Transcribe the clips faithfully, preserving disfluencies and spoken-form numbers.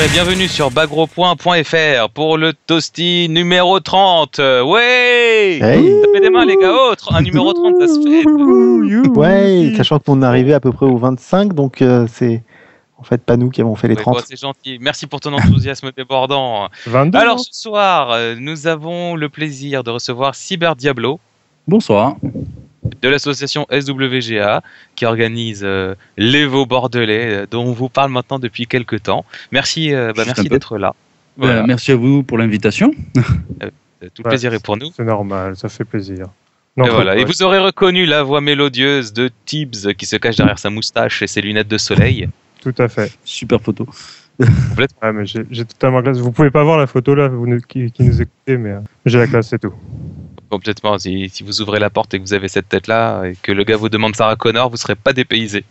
et bienvenue sur bagro point f r pour le Toasty numéro trente. Ouais, hey. Ça fait des mains les gars, autres, un numéro trente ça se fait. Ouais, sachant qu'on est arrivé à peu près au vingt-cinq, donc euh, c'est en fait pas nous qui avons fait les ouais, trente. Bon, c'est gentil, merci pour ton enthousiasme débordant. vingt-deux, Alors non ce soir, nous avons le plaisir de recevoir Cyber Diablo. Bonsoir. De l'association S W G A qui organise euh, l'Evo Bordelais euh, dont on vous parle maintenant depuis quelques temps. Merci, euh, bah, merci d'être là. Voilà. Euh, merci à vous pour l'invitation. Euh, tout le ouais, plaisir est pour nous. C'est normal, ça fait plaisir. Non, et, voilà. Et vous aurez reconnu la voix mélodieuse de Tibbs qui se cache derrière sa moustache et ses lunettes de soleil. Tout à fait. Super photo. Ouais, mais j'ai, j'ai totalement la classe. Vous pouvez pas voir la photo là, vous qui, qui nous écoutez, mais euh, j'ai la classe, c'est tout. Complètement. Si, si vous ouvrez la porte et que vous avez cette tête-là et que le gars vous demande Sarah Connor, vous ne serez pas dépaysé.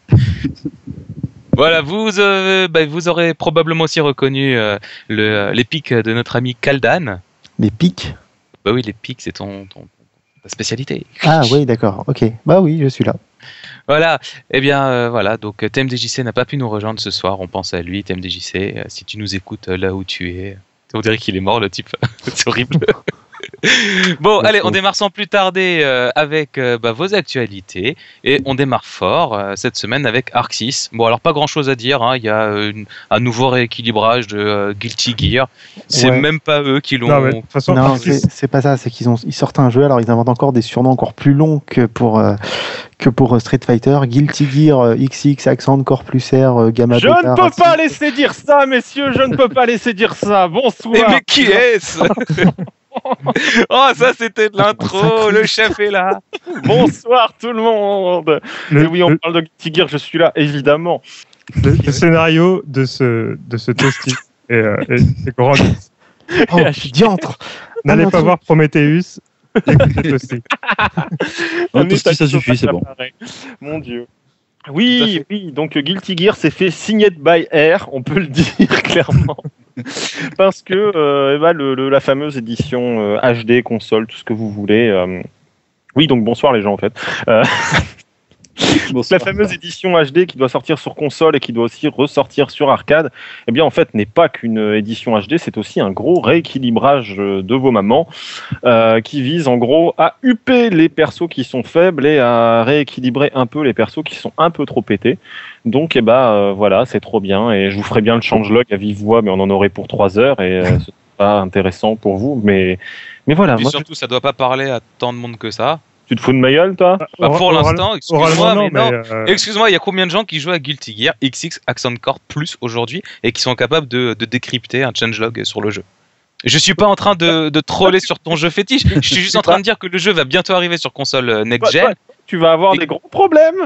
Voilà, vous, euh, bah, vous aurez probablement aussi reconnu euh, le, les pics de notre ami Kaldan. Les pics ? Bah oui, les pics, c'est ton, ton, ta spécialité. Ah oui, d'accord, ok. Bah oui, je suis là. Voilà, eh bien euh, voilà, donc T M D J C n'a pas pu nous rejoindre ce soir, on pense à lui, T M D J C, euh, si tu nous écoutes euh, là où tu es, on dirait qu'il est mort le type, c'est horrible. Bon, allez, on démarre sans plus tarder euh, avec euh, bah, vos actualités et on démarre fort euh, cette semaine avec Arc six. Bon, alors pas grand chose à dire, hein. Il y a euh, une, un nouveau rééquilibrage de euh, Guilty Gear. C'est ouais. même pas eux qui l'ont. Non, mais de toute façon, non c'est, c'est pas ça, c'est qu'ils ont ils sortent un jeu, alors ils inventent encore des surnoms encore plus longs que pour. Euh, que pour Street Fighter, Guilty Gear, euh, X X, Accent, Core plus R, euh, Gamma Je Beta, ne peux Racing. pas laisser dire ça, messieurs, je ne peux pas laisser dire ça. Bonsoir. Et mais qui est-ce? Oh, ça c'était de l'intro, le chef est là. Bonsoir tout le monde. Le, Et oui, on le, parle de Guilty Gear, je suis là, évidemment. Le, le scénario de ce, de ce Toasty est, euh, est, est grand. Oh, diantre. N'allez pas voir Prometheus. Écoutez aussi. Un Toasty, ça suffit, c'est bon. Mon Dieu. Oui, oui, donc Guilty Gear s'est fait signer by Air, on peut le dire clairement. Parce que euh, bah, le, le, la fameuse édition euh, H D, console, tout ce que vous voulez. Euh... Oui, donc bonsoir les gens en fait. Euh... La fameuse édition H D qui doit sortir sur console et qui doit aussi ressortir sur arcade, eh bien en fait n'est pas qu'une édition H D, c'est aussi un gros rééquilibrage de vos mamans euh, qui vise en gros à huper les persos qui sont faibles et à rééquilibrer un peu les persos qui sont un peu trop pétés. Donc eh ben euh, voilà, c'est trop bien et je vous ferai bien le changelog à vive voix, mais on en aurait pour trois heures et euh, c'est pas intéressant pour vous, mais mais voilà. Et moi, surtout, je... ça doit pas parler à tant de monde que ça. Tu te fous de ma gueule, toi? Bah, pour Oral, l'instant, excuse-moi, non, mais non. mais euh... Excuse-moi, il y a combien de gens qui jouent à Guilty Gear X X Accent Core Plus aujourd'hui et qui sont capables de, de décrypter un changelog sur le jeu? Je suis pas en train de, de troller sur ton jeu fétiche, je suis juste en train de dire que le jeu va bientôt arriver sur console next-gen. Tu vas avoir et... des gros problèmes.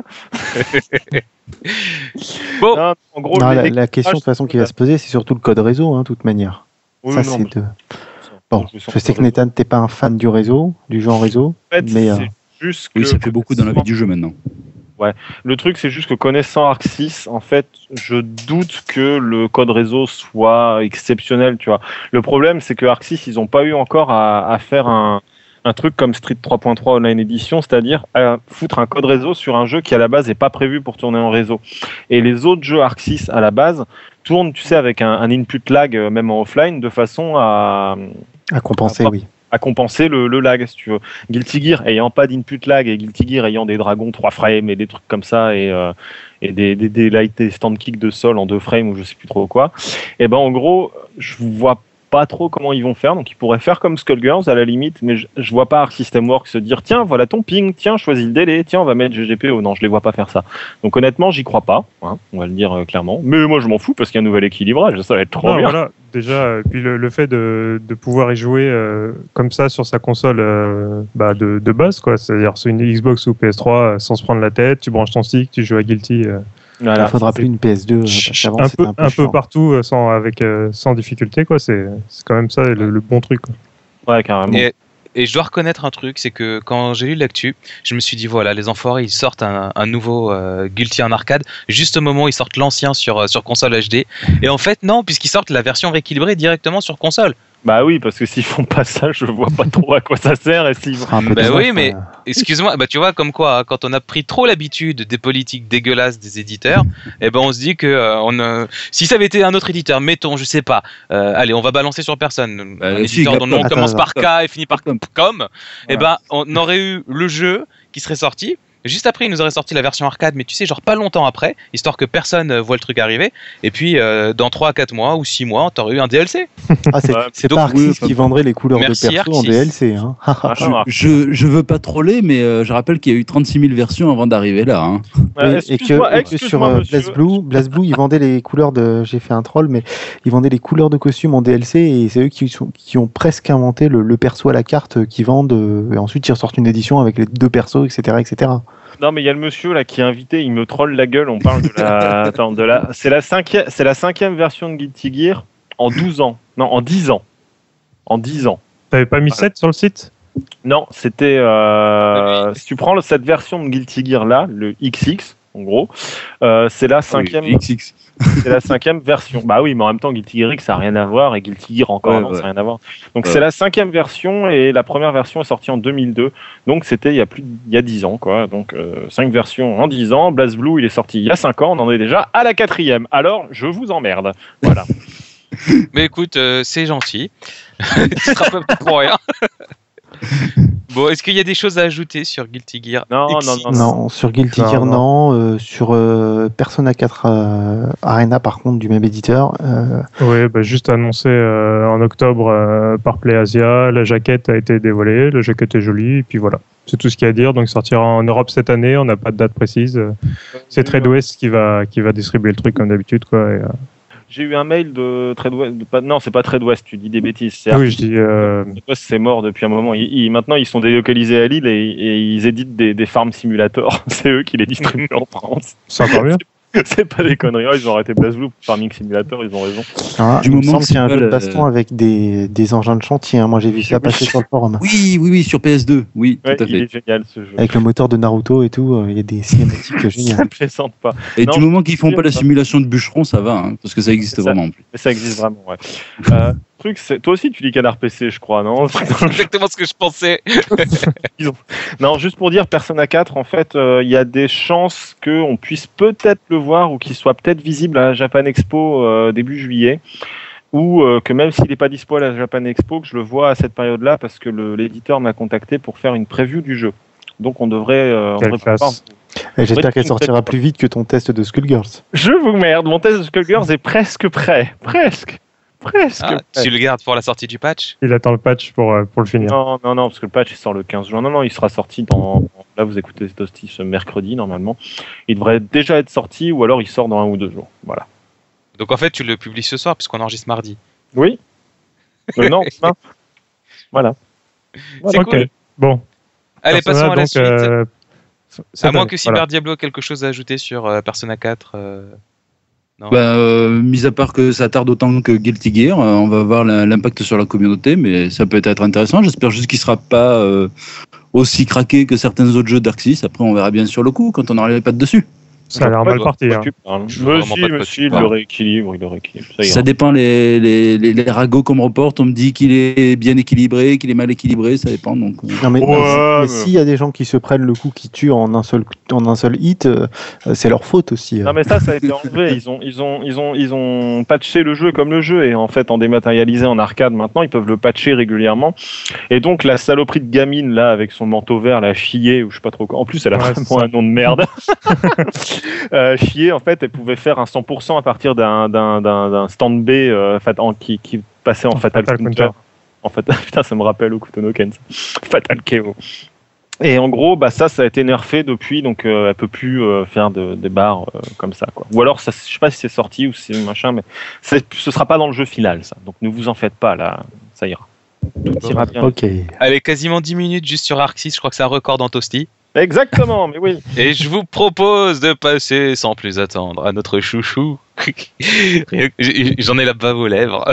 Bon. Non, en gros, non, la, la question de toute façon qui va se poser, c'est surtout le code réseau, hein, de toute manière. Oui, ça, non, c'est mais... de... Bon, je sais que Nathan, t'es pas un fan du réseau, du genre réseau, en fait, mais... C'est... Juste oui, ça fait beaucoup dans la vie du jeu maintenant. Ouais. Le truc, c'est juste que connaissant Arc six, en fait, je doute que le code réseau soit exceptionnel, tu vois. Le problème, c'est que Arc six, ils n'ont pas eu encore à, à faire un, un truc comme Street trois point trois Online Edition, c'est-à-dire à foutre un code réseau sur un jeu qui, à la base, n'est pas prévu pour tourner en réseau. Et les autres jeux Arc six, à la base, tournent, tu sais, avec un, un input lag, même en offline, de façon à... À compenser, à, oui. à compenser le, le lag, si tu veux. Guilty Gear ayant pas d'input lag et Guilty Gear ayant des dragons trois frames et des trucs comme ça et, euh, et des, des, des light des stand kick de sol en deux frames ou je sais plus trop quoi, et ben en gros, je vois pas trop comment ils vont faire, donc ils pourraient faire comme Skullgirls à la limite, mais je, je vois pas Arc System Works se dire tiens voilà ton ping, tiens choisis le délai, tiens on va mettre G G P O, non je les vois pas faire ça. Donc honnêtement j'y crois pas, hein, on va le dire euh, clairement, mais moi je m'en fous parce qu'il y a un nouvel équilibrage, ça va être trop non, bien. Voilà, déjà, puis le, le fait de, de pouvoir y jouer euh, comme ça sur sa console euh, bah de, de base quoi, c'est-à-dire sur une Xbox ou P S trois euh, sans se prendre la tête, tu branches ton stick, tu joues à Guilty. Euh, Voilà, il faudra plus une P S deux. Euh, avant, un peu, un peu, un peu partout, sans, avec, euh, sans difficulté, quoi. C'est, c'est quand même ça le, le bon truc. Quoi. Ouais, carrément. Et, et je dois reconnaître un truc, c'est que quand j'ai lu l'actu, je me suis dit voilà, les enfoirés, ils sortent un, un nouveau euh, Guilty en arcade, juste au moment où ils sortent l'ancien sur, sur console H D. Et en fait, non, puisqu'ils sortent la version rééquilibrée directement sur console. Bah oui, parce que s'ils font pas ça, je vois pas trop à quoi ça sert. Et s'ils... Ce sera un peu Bah dommage, oui, mais euh. excuse-moi, bah tu vois comme quoi, hein, quand on a pris trop l'habitude des politiques dégueulasses des éditeurs, eh ben on se dit que euh, on, euh, si ça avait été un autre éditeur, mettons, je sais pas, euh, allez, on va balancer sur personne, Bah, un si, éditeur dont le nom Capcom. commence Attends, par K et finit par Capcom. com, eh ben on aurait eu le jeu qui serait sorti. Juste après, ils nous auraient sorti la version arcade, mais tu sais, genre pas longtemps après, histoire que personne euh, voit le truc arriver. Et puis, euh, dans trois à quatre mois ou six mois, t'aurais eu un D L C. Ah, c'est Ouais, c'est donc, pas Arxis oui, enfin, qui vendrait les couleurs merci, de perso en Arxis. D L C. Hein. Ah, non, Je, je veux pas troller, mais euh, je rappelle qu'il y a eu trente-six mille versions avant d'arriver là. Hein. euh, Oui, et excuse-moi, que, et que excuse-moi, sur euh, monsieur. BlazBlue, BlazBlue, ils vendaient les couleurs de. J'ai fait un troll, mais ils vendaient les couleurs de costumes en D L C et c'est eux qui, sont, qui ont presque inventé le, le perso à la carte euh, qu'ils vendent. euh, et ensuite, ils ressortent une édition avec les deux persos, et cetera, et cetera. Non, mais il y a le monsieur là qui est invité, il me troll la gueule. On parle de la. Attends, de la. C'est la cinquième, c'est la cinquième version de Guilty Gear en douze ans. Non, en dix ans. En dix ans. T'avais pas mis sept sur le site? Non, c'était. Euh... Si tu prends le- cette version de Guilty Gear là, le X X, en gros, euh, c'est la cinquième. Oui, X X. C'est la cinquième version. Bah oui, mais en même temps, Guilty Gear X, ça n'a rien à voir et Guilty Gear encore Ouais, avant, ouais. ça n'a rien à voir. Donc Ouais. c'est la cinquième version et la première version est sortie en deux mille deux. Donc c'était il y a plus, de- il y a dix ans, quoi. Donc euh, cinq versions en dix ans. BlazBlue, il est sorti il y a cinq ans. On en est déjà à la quatrième. Alors, je vous emmerde. Voilà. Mais écoute, euh, c'est gentil. Tu te rappelles pas pour rien. Bon, est-ce qu'il y a des choses à ajouter sur Guilty Gear Non, X non, X? non, non. Non, sur Guilty Non, Gear, non. non. euh, sur euh, Persona quatre euh, Arena, par contre, du même éditeur. euh, Oui, bah, juste annoncé euh, en octobre euh, par PlayAsia. La jaquette a été dévoilée, la jaquette est jolie, et puis voilà. C'est tout ce qu'il y a à dire. Donc, il sortira en Europe cette année. On n'a pas de date précise. C'est TradeWest qui va, qui va distribuer le truc comme d'habitude, quoi. Et, euh, J'ai eu un mail de TradeWest. de pas- Non, c'est pas TradeWest, tu dis des bêtises. C'est oui, je dis. euh, TradeWest, c'est mort depuis un moment. Ils, ils- maintenant, ils sont délocalisés à Lille et, et ils éditent des, des farm simulators. C'est eux qui les distribuent en France. C'est encore mieux. C'est pas des conneries. Oh, ils ont arrêté BlazBlue pour Farming Simulator, ils ont raison. hein, Du il me moment semble que qu'il y a un c'est jeu pas de le- baston avec des, des engins de chantier. hein. Moi, j'ai vu ça passer sur le forum. Oui, oui, oui, sur P S deux. Oui, Ouais, tout à il fait. est génial ce jeu. Avec le moteur de Naruto et tout, euh, il y a des cinématiques Ça géniales. plaisante pas. Et Non, du moment qu'ils font pas la ça. simulation de bûcheron, ça va, hein, parce que ça existe C'est ça. vraiment en plus. Mais ça existe vraiment, ouais. Euh, truc, c'est... Toi aussi, tu lis Canard P C, je crois, non? C'est exactement ce que je pensais. Non, juste pour dire, Persona quatre, en fait, euh, il y a des chances qu'on puisse peut-être le voir ou qu'il soit peut-être visible à la Japan Expo euh, début juillet. Ou euh, que même s'il n'est pas dispo à la Japan Expo, que je le vois à cette période-là parce que le- l'éditeur m'a contacté pour faire une preview du jeu. Donc on devrait, euh, on Quelle devrait classe. pouvoir- Et j'espère Ouais, qu'elle tu- sortira plus vite que ton test de Skullgirls. Je vous merde, mon test de Skullgirls est presque prêt. Presque. Presque. Ah, prêt. tu le gardes pour la sortie du patch? Il attend le patch pour, euh, pour le finir. Non, non, non, parce que le patch il sort le quinze juin. Non, non, il sera sorti dans. Là, vous écoutez Toasty ce mercredi, normalement. Il devrait déjà être sorti ou alors il sort dans un ou deux jours. Voilà. Donc en fait, tu le publies ce soir puisqu'on enregistre mardi. Oui euh, Non, demain. Voilà. C'est Ok. cool. Bon. Allez, Persona, passons à la donc, suite. euh, À cette moins année, que Cyber voilà. Diablo ait quelque chose à ajouter sur euh, Persona quatre. euh, Non. Bah, euh, mis à part que ça tarde autant que Guilty Gear, euh, on va voir la- l'impact sur la communauté, mais ça peut être intéressant. J'espère juste qu'il sera pas euh, aussi craqué que certains autres jeux d'Arxis. Après, on verra bien sur le coup quand on aura les pattes dessus. Ça a l'air Je vois mal pas parti. de quoi hein. tu parles. Je vois Mais vraiment si, pas de mais quoi si, tu il le parles. rééquilibre, il le rééquilibre. Ça ira. Ça dépend les, les, les, les ragots qu'on me reporte. On me dit qu'il est bien équilibré, qu'il est mal équilibré, ça dépend. Donc, euh. Non mais, Ouais, mais mais- s'il y a des gens qui se prennent le coup qui tuent en un seul en un seul hit, euh, c'est leur faute aussi. euh. Non mais ça, ça a été enlevé. Ils ont, ils ont, ils ont, ils ont patché le jeu comme le jeu et en fait en dématérialisé en arcade maintenant, ils peuvent le patcher régulièrement. Et donc la saloperie de gamine là avec son manteau vert, la Chier ou je sais pas trop quoi. En plus, elle a Ouais, c'est vraiment ça. un nom de merde. euh, Chier, en fait, elle pouvait faire un cent pour cent à partir d'un d'un d'un d'un stand B euh, fat- en- qui qui passait en En Fatal, Fatal Counter. Counter. En fait, putain, ça me rappelle au Kutonoken. ça. Fatal K O. Et en gros, bah ça, ça a été nerfé depuis, donc euh, elle peut plus euh, faire de, des barres euh, comme ça, quoi. Ou alors, ça, je sais pas si c'est sorti ou si c'est machin, mais c'est- ce sera pas dans le jeu final, ça. Donc ne vous en faites pas, là, ça ira. Tout ira bien. Ok. Allez, quasiment dix minutes juste sur Arxis. Je crois que c'est un record dans Toasty. Exactement, mais oui. Et je vous propose de passer sans plus attendre à notre chouchou. Rien que- j- J'en ai la bave aux lèvres.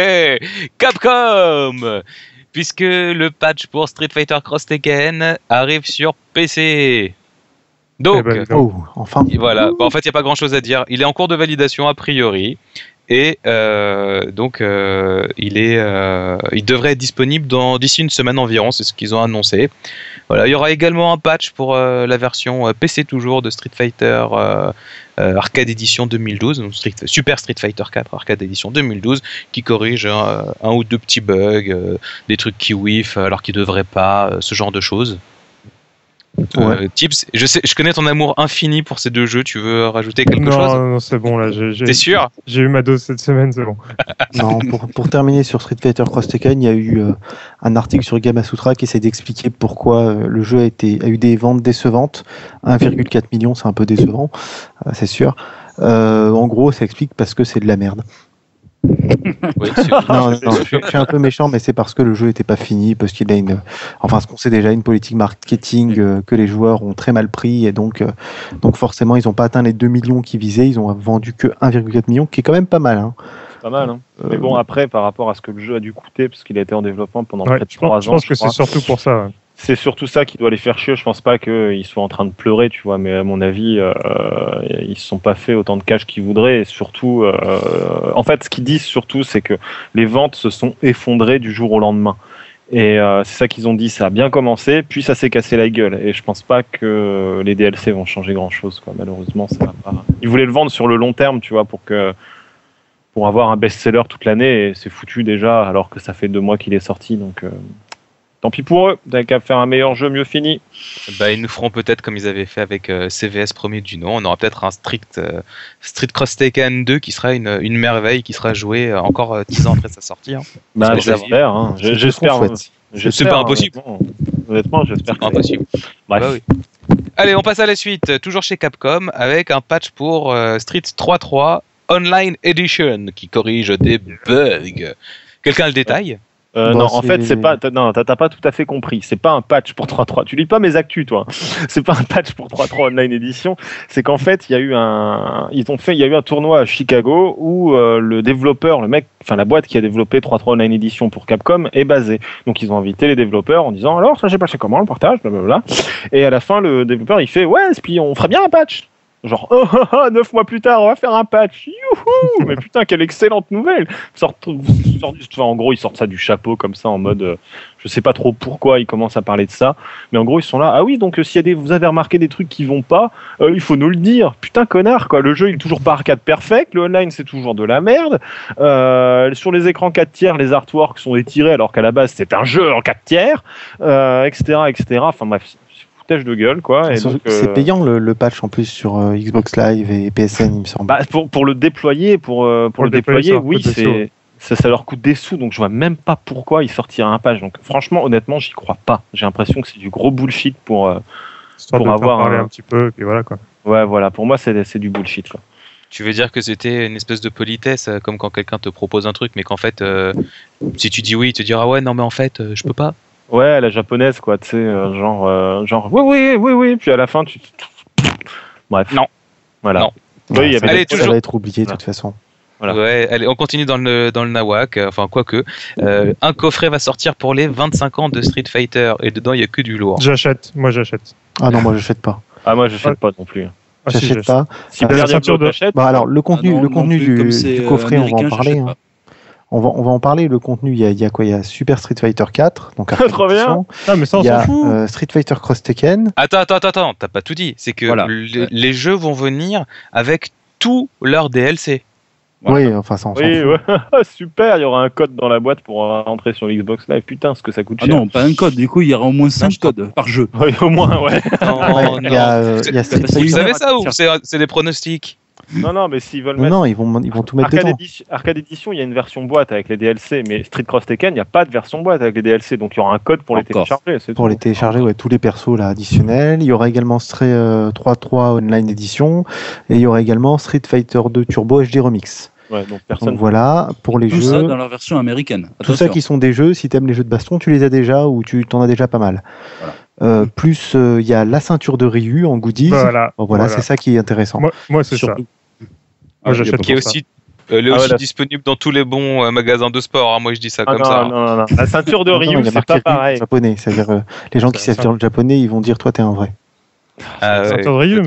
Capcom, puisque le patch pour Street Fighter Cross Tekken arrive sur P C. Donc, Eh ben, Oh, enfin. et voilà. Bah, en fait, il n'y a pas grand chose à dire. Il est en cours de validation a priori. Et euh, donc, euh, il, est, euh, il devrait être disponible dans, d'ici une semaine environ, c'est ce qu'ils ont annoncé. Voilà, il y aura également un patch pour euh, la version euh, P C toujours de Street Fighter euh, euh, Arcade Edition deux mille douze, donc Street, Super Street Fighter quatre Arcade Edition deux mille douze, qui corrige un, un ou deux petits bugs, euh, des trucs qui whiff alors qu'ils ne devraient pas, euh, ce genre de choses. Ouais. Euh, Tips, je, sais, je connais ton amour infini pour ces deux jeux, tu veux rajouter quelque non, chose? non, c'est bon, là. J'ai, j'ai, T'es sûr? J'ai eu ma dose cette semaine, c'est bon. Non, pour, pour terminer sur Street Fighter Cross Tekken, il y a eu euh, un article sur Gamasutra qui essaie d'expliquer pourquoi euh, le jeu a, été, a eu des ventes décevantes. un virgule quatre million, c'est un peu décevant, euh, c'est sûr. Euh, en gros, ça explique parce que c'est de la merde. Oui, non, non, non, je, suis, je suis un peu méchant, mais c'est parce que le jeu n'était pas fini, parce qu'il a une, enfin, ce qu'on sait déjà, une politique marketing euh, que les joueurs ont très mal pris, et donc, euh, donc forcément, ils n'ont pas atteint les deux millions qu'ils visaient, ils ont vendu que un virgule quatre million, qui est quand même pas mal. Hein. Pas mal, hein. Euh, Mais bon, après, par rapport à ce que le jeu a dû coûter, parce qu'il a été en développement pendant Ouais, près de je trois pense, je ans. pense que je crois. c'est surtout pour ça. Ouais. C'est surtout ça qui doit les faire chier. Je pense pas qu'ils soient en train de pleurer, tu vois, mais à mon avis, euh, ils se sont pas fait autant de cash qu'ils voudraient. Et surtout, euh, en fait, ce qu'ils disent surtout, c'est que les ventes se sont effondrées du jour au lendemain. Et euh, c'est ça qu'ils ont dit. Ça a bien commencé, puis ça s'est cassé la gueule. Et je pense pas que les D L C vont changer grand chose, quoi. Malheureusement, ça va pas. Ils voulaient le vendre sur le long terme, tu vois, pour que pour avoir un best-seller toute l'année. Et c'est foutu déjà, alors que ça fait deux mois qu'il est sorti. Donc. Euh, Tant pis pour eux, t'as qu'à faire un meilleur jeu mieux fini. Bah, ils nous feront peut-être comme ils avaient fait avec euh, C V S premier du nom. On aura peut-être un strict, euh, Street Cross Tekken deux qui sera une, une merveille, qui sera joué euh, encore euh, dix ans après sa sortie. Hein. Bah, Parce que j'espère. Hein. c'est J'espère. trop chouette. J'espère, C'est pas impossible. Honnêtement, honnêtement j'espère C'est que impossible. Bref. Bah oui. Allez, on passe à la suite. Toujours chez Capcom avec un patch pour euh, Street trois trois Online Edition qui corrige des bugs. Quelqu'un le détaille? Euh, Bon, non, en c'est- fait, c'est pas. T'as, non, t'as, t'as pas tout à fait compris. C'est pas un patch pour trois trois. Tu lis pas mes actus, toi. C'est pas un patch pour trois trois Online Edition. C'est qu'en fait, il y a eu un. Ils ont fait. Il y a eu un tournoi à Chicago où euh, le développeur, le mec, enfin la boîte qui a développé trois trois Online Edition pour Capcom est basée. Donc ils ont invité les développeurs en disant alors ça j'ai passé comment le portage, blablabla. Et à la fin, le développeur il fait ouais, et puis on fera bien un patch. Genre, oh, oh, oh, neuf mois plus tard, on va faire un patch. Youhou! Mais putain, quelle excellente nouvelle! Sort, sort, enfin, en gros, ils sortent ça du chapeau comme ça en mode, euh, je sais pas trop pourquoi ils commencent à parler de ça, mais en gros, ils sont là. Ah oui, donc euh, s'il y a des, vous avez remarqué des trucs qui vont pas, euh, il faut nous le dire. Putain, connard, quoi. Le jeu il est toujours pas arcade perfect, le online c'est toujours de la merde. Euh, sur les écrans quatre tiers, les artworks sont étirés alors qu'à la base c'est un jeu en quatre tiers, euh, et cetera, et cetera. Enfin bref. Foutage de gueule, quoi. Et C'est donc, c'est euh, payant le, le patch en plus sur euh, Xbox Live et P S N, il me semble. Bah, pour, pour le déployer, pour, euh, pour, Pour le le déployer, déployer, ça leur oui, coûte des c'est, ça, ça leur coûte des sous, donc je vois même pas pourquoi ils sortiraient un patch. Donc franchement, honnêtement, j'y crois pas. J'ai l'impression que c'est du gros bullshit pour. Euh... Histoire Pour de faire avoir parler un- un petit peu, et puis voilà quoi. Ouais, voilà, pour moi, c'est, c'est du bullshit. Quoi. Tu veux dire que c'était une espèce de politesse, euh, comme quand quelqu'un te propose un truc, mais qu'en fait, euh, si tu dis oui, il te dira ouais, non, mais en fait, euh, je peux pas. Ouais, la japonaise, quoi, tu sais, euh, genre, euh, genre, oui, oui, oui, oui, puis à la fin, tu. Bref. Non. Voilà. Non. Oui, il y avait Allez, des- ça toujours- va être oublié de toute façon. Voilà. Ouais, allez, on continue dans le, dans le nawak, euh, enfin, quoique. Euh, un coffret va sortir pour les vingt-cinq ans de Street Fighter, et dedans, il y a que du lourd. J'achète, moi j'achète. Ah non, moi j'achète pas. Ah, moi, je sais Ouais. pas non plus. Ah, si, J'achète j'achète. pas. Si Ah, Blair la ceinture Diablo de- t'achète, Bah alors le contenu, Ah non, le non contenu plus, du, comme c'est, du euh, coffret, on va américain, en parler. j'achète hein. pas. On va, on va en parler. Le contenu, il y a, il y a quoi? Il y a Super Street Fighter quatre, donc Arcade Trop bien. Edition. Ah, mais ça on Il y s'en a fout. euh, Street Fighter Cross Tekken. Attends, attends, attends, attends, t'as pas tout dit. C'est que Voilà. le- les jeux vont venir avec tous leurs D L C. Voilà. Oui, enfin ça on s'en oui, fout. ouais. Super, il y aura un code dans la boîte pour rentrer sur l'Xbox Live. Putain, ce que ça coûte Ah cher. non, pas un code. Du coup, il y aura au moins cinq je crois- codes par jeu. Oui, au moins, ouais. Non, Ouais, non. il y a, euh, il y a Street Parce que Vous Fighter. savez Fighter- ça ou c'est c'est des pronostics? Non, non, mais s'ils veulent Non, mettre. non, ils vont, ils vont tout mettre Arcade, dedans. Edition, Arcade Edition, il y a une version boîte avec les D L C, mais Street Cross Tekken, il n'y a pas de version boîte avec les D L C, donc il y aura un code pour les Encore. télécharger. C'est Pour tout. les télécharger, ouais, tous les persos là additionnels. Il y aura également Street euh, trois trois Online Edition et il y aura également Street Fighter deux Turbo H D Remix. Ouais, donc Donc personne. voilà pour les Tout ça jeux. dans la version américaine. Tout ça Attention. qui sont des jeux, si t'aimes les jeux de baston, tu les as déjà ou tu t'en as déjà pas mal. Voilà. Euh, plus euh, il y a la ceinture de Ryu en goodies. Voilà. Bon, voilà, c'est ça qui est intéressant. Moi, moi c'est ça. Surtout- Ah, Moi, j'achète Qui est pour ça. aussi, euh, elle est Ah ouais, aussi là- disponible dans tous les bons euh, magasins de sport. hein. Moi, je dis ça Ah comme non, ça. hein. non, non, non. La ceinture de Non, non, il y Ryu, a c'est marqué pas Ryu pareil. japonais, c'est-à-dire euh, les gens qui Ça- savent lire le japonais, ils vont dire toi t'es un vrai. Ah, ouais, Ceinture de Ryu, complètement. mec.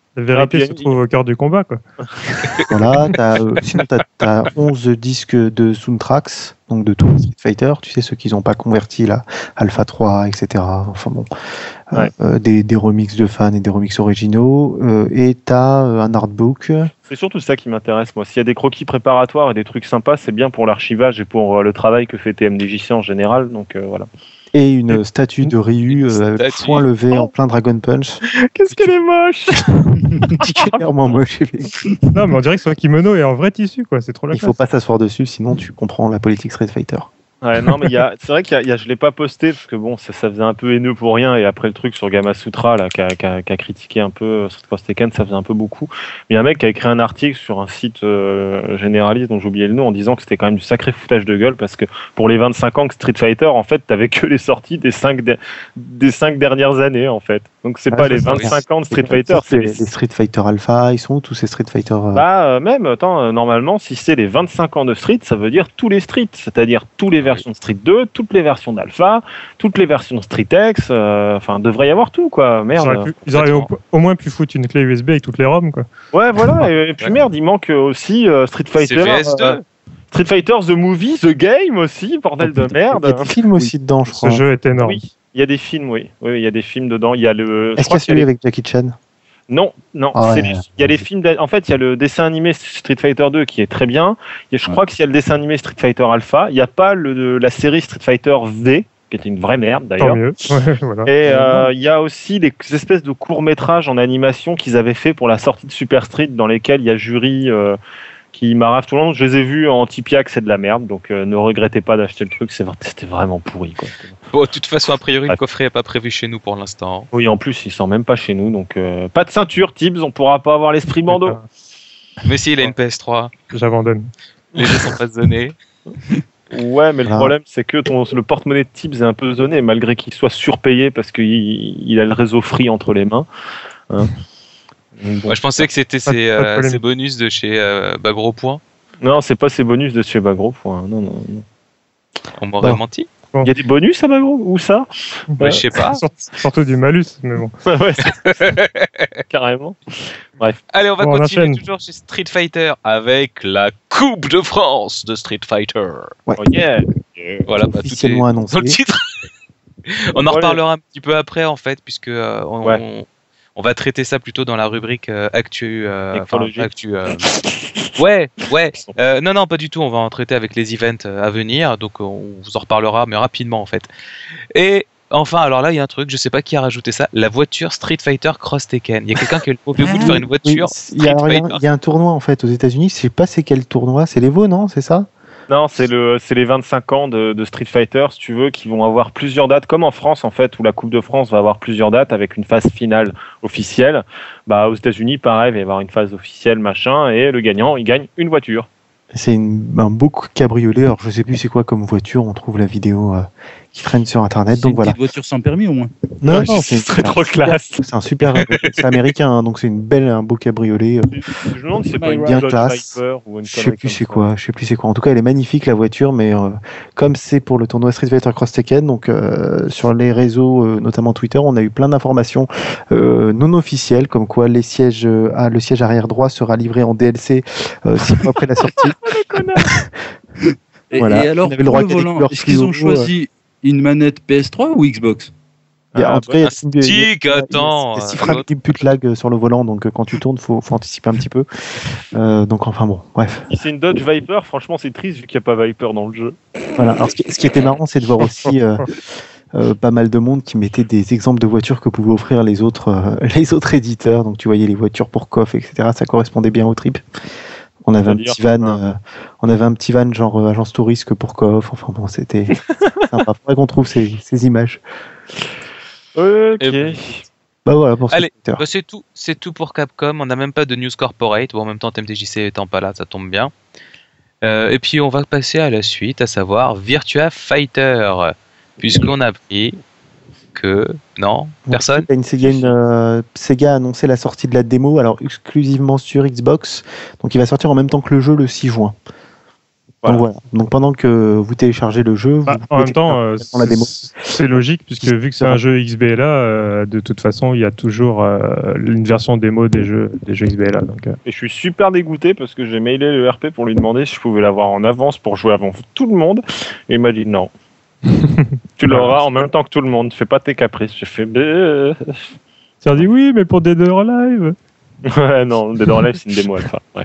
La vérité Ah, se trouve au cœur du combat, quoi. Voilà, t'as, euh, sinon tu as onze disques de soundtracks, donc de tous les Street Fighter, tu sais, ceux qu'ils n'ont pas convertis, là, Alpha trois, et cetera. Enfin bon, euh, Ouais. euh, des, des remixes de fans et des remixes originaux, euh, et tu as un artbook. C'est surtout ça qui m'intéresse, moi. S'il y a des croquis préparatoires et des trucs sympas, c'est bien pour l'archivage et pour euh, le travail que fait T M D J C en général. Donc euh, voilà. Et une statue de Ryu Une euh, avec statue. poing levé en Oh. plein Dragon Punch. Qu'est-ce qu'elle est moche! Particulièrement moche. Non, mais on dirait que son kimono est en vrai tissu, quoi. C'est trop la Il faut classe. pas s'asseoir dessus, sinon tu comprends la politique Street Fighter. Ouais, non, mais il y a, c'est vrai qu'il y a, il y a- je l'ai pas posté parce que bon, ça, ça faisait un peu haineux pour rien. Et après le truc sur Gamasutra, là, qui a, qui a- qui a critiqué un peu Street Cross Tekken, ça faisait un peu beaucoup. Mais il y a un mec qui a écrit un article sur un site euh, généraliste dont j'ai oublié le nom en disant que c'était quand même du sacré foutage de gueule parce que pour les vingt-cinq ans que Street Fighter, en fait, t'avais que les sorties des cinq des cinq dernières années, en fait. Donc c'est Ah, pas c'est les ça, vingt-cinq ans de Street C'est- Fighter, c'est les, les les Street Fighter Alpha, ils sont où tous ces Street Fighter euh, Bah, euh, même, attends, euh, normalement, si c'est les vingt-cinq ans de Street, ça veut dire tous les Street, c'est-à-dire toutes les versions de Street deux, toutes les versions d'Alpha, toutes les versions Street X, euh, enfin, devrait y avoir tout, quoi, Ils auraient, merde. pu- ils auraient au, au moins pu foutre une clé U S B avec toutes les ROM, quoi. Ouais, voilà, et, et puis Ouais. merde, il manque aussi euh, Street Fighter. C V S deux. euh, Street Fighter The Movie, The Game aussi, bordel de Il y a merde. des films aussi dedans, je Ce crois. jeu est énorme. Oui, il y a des films, oui. Oui, il y a des films dedans. Il y a le. je Est-ce qu'il y crois a qu'il y a celui les- avec Jackie Chan? Non, non. Ah c'est ouais. les- Il y a les films. d'a- En fait, il y a le dessin animé Street Fighter deux qui est très bien. Et je Ouais. crois qu'il y a le dessin animé Street Fighter Alpha. Il n'y a pas le, de- la série Street Fighter V, qui était une vraie merde Tant d'ailleurs. mieux. Ouais, voilà. Et euh, il y a aussi des espèces de courts-métrages en animation qu'ils avaient fait pour la sortie de Super Street, dans lesquels il y a jury euh, qui m'arrave tout le long. Je les ai vus en Tipiak, c'est de la merde. Donc euh, ne regrettez pas d'acheter le truc, c'est vra- c'était vraiment pourri, quoi. Bon, de toute façon, a priori, le Ouais. coffret n'est pas prévu chez nous pour l'instant. Oui, en plus, il sort même pas chez nous. Donc euh, pas de ceinture, Tibbs, on pourra pas avoir l'esprit bandeau. Mais si, il a une P S trois, J'abandonne. les jeux sont pas zonés. Ouais, mais le Voilà. problème, c'est que ton, le porte-monnaie de Tibbs est un peu zoné, malgré qu'il soit surpayé parce qu'il il a le réseau free entre les mains. Hein. Donc, bon. Moi, je pensais que c'était Pas de- ses, pas de euh, polémique. ses bonus de chez euh, bah, Gros Point. Non, c'est pas ses bonus de chez Bagro. Point. Non, non, non. On m'aurait Bon. menti. Il y a des bonus à Bagro? Où ça? Bah, je sais pas. Sort- Surtout du malus, mais bon. Ouais, c'est- carrément. Allez, on va Bon, on continuer enchaîne. toujours chez Street Fighter avec la Coupe de France de Street Fighter. Oh yeah. Voilà, bah, tout est Officiellement annoncé. dans le titre. On en Ouais. reparlera un petit peu après, en fait, puisque euh, on, Ouais. on, on va traiter ça plutôt dans la rubrique euh, actu. euh, enfin, Technologie. actu euh, ouais, ouais. Euh, non, non, pas du tout. On va en traiter avec les events euh, à venir. Donc, on vous en reparlera, mais rapidement, en fait. Et enfin, alors là, il y a un truc, je sais pas qui a rajouté ça, la voiture Street Fighter Cross Tekken. Il y a quelqu'un qui a le mauvais goût de faire une Oui, voiture il y, a, Street alors, il y a un- Fighter. il y a un tournoi en fait aux États-Unis. Je sais pas c'est quel tournoi. C'est l'Evo, non? C'est ça? Non, c'est le, c'est les vingt-cinq ans de, de Street Fighter, si tu veux, qui vont avoir plusieurs dates, comme en France en fait, où la Coupe de France va avoir plusieurs dates avec une phase finale officielle. Bah, aux États-Unis, pareil, il va y avoir une phase officielle, machin, et le gagnant, il gagne une voiture. C'est une- un beau cabriolet. Alors je sais plus c'est quoi comme voiture. On trouve la vidéo euh, qui traîne sur internet. C'est Donc une voilà. petite voiture sans permis au moins. Non, Ouais, non, ce c'est serait c'est un trop super- classe. C'est un super. C'est américain, hein, donc c'est une belle, un beau cabriolet. euh, Je me demande si c'est pas une Bien Dodge classe. Viper ou une Je sais connerie plus comme c'est ça. quoi. Je sais plus c'est quoi. En tout cas, elle est magnifique la voiture, mais euh, comme c'est pour le tournoi Street Fighter Cross Tekken, donc euh, sur les réseaux, euh, notamment Twitter, on a eu plein d'informations euh, non officielles, comme quoi les sièges, euh, ah, le siège arrière droit sera livré en D L C euh, six mois après la sortie. Et, Voilà. et alors, On avait le pour droit le qu'il y ait des volant, couleurs est-ce qu'ils ont fluo, choisi une manette P S trois ou Xbox? Il y a- Ah, en tout cas, il y a Un six- il y a- stick, il y a- attends, il y a six euh, frames l'autre. qui putent lag euh, sur le volant, donc euh, quand tu tournes, faut, faut anticiper un petit peu. Euh, donc enfin bon, bref. Si c'est une Dodge Viper, franchement, c'est triste vu qu'il n'y a pas Viper dans le jeu. Voilà. Alors, ce, qui, ce qui était marrant, c'est de voir aussi euh, euh, pas mal de monde qui mettait des exemples de voitures que pouvaient offrir les autres, euh, les autres éditeurs. Donc tu voyais les voitures pour coffre, et cetera. Ça correspondait bien au trip. On avait un C'est-à-dire, petit van, hein. euh, on avait un petit van genre euh, agence touriste pour coffre. Enfin bon, c'était sympa. Faudrait qu'on trouve ces, ces images. Ok. Eh ben, Bah voilà pour Allez. Twitter. Bah, c'est tout, c'est tout pour Capcom. On n'a même pas de news corporate. Bon, en même temps, T M T J C étant pas là, ça tombe bien. Euh, et puis on va passer à la suite, à savoir Virtua Fighter, puisqu'on a appris que non, personne. Il y a une Sega, une, euh, Sega a annoncé la sortie de la démo, alors exclusivement sur Xbox. Donc il va sortir en même temps que le jeu le six juin. Donc voilà. Donc pendant que vous téléchargez le jeu, Bah, vous en pouvez même temps, euh, la démo. c'est logique puisque vu que c'est un jeu X B L A, euh, de toute façon, il y a toujours euh, une version démo des jeux, des jeux X B L A. Donc, euh. Et je suis super dégoûté parce que j'ai mailé le R P pour lui demander si je pouvais l'avoir en avance pour jouer avant tout le monde. Et il m'a dit non. Tu l'auras en même temps que tout le monde. Fais pas tes caprices. J'ai fait. Bleh. Tu as dit oui, mais pour Dead or Alive. Ouais, non, Dead or Alive, c'est une démo alpha. Ouais.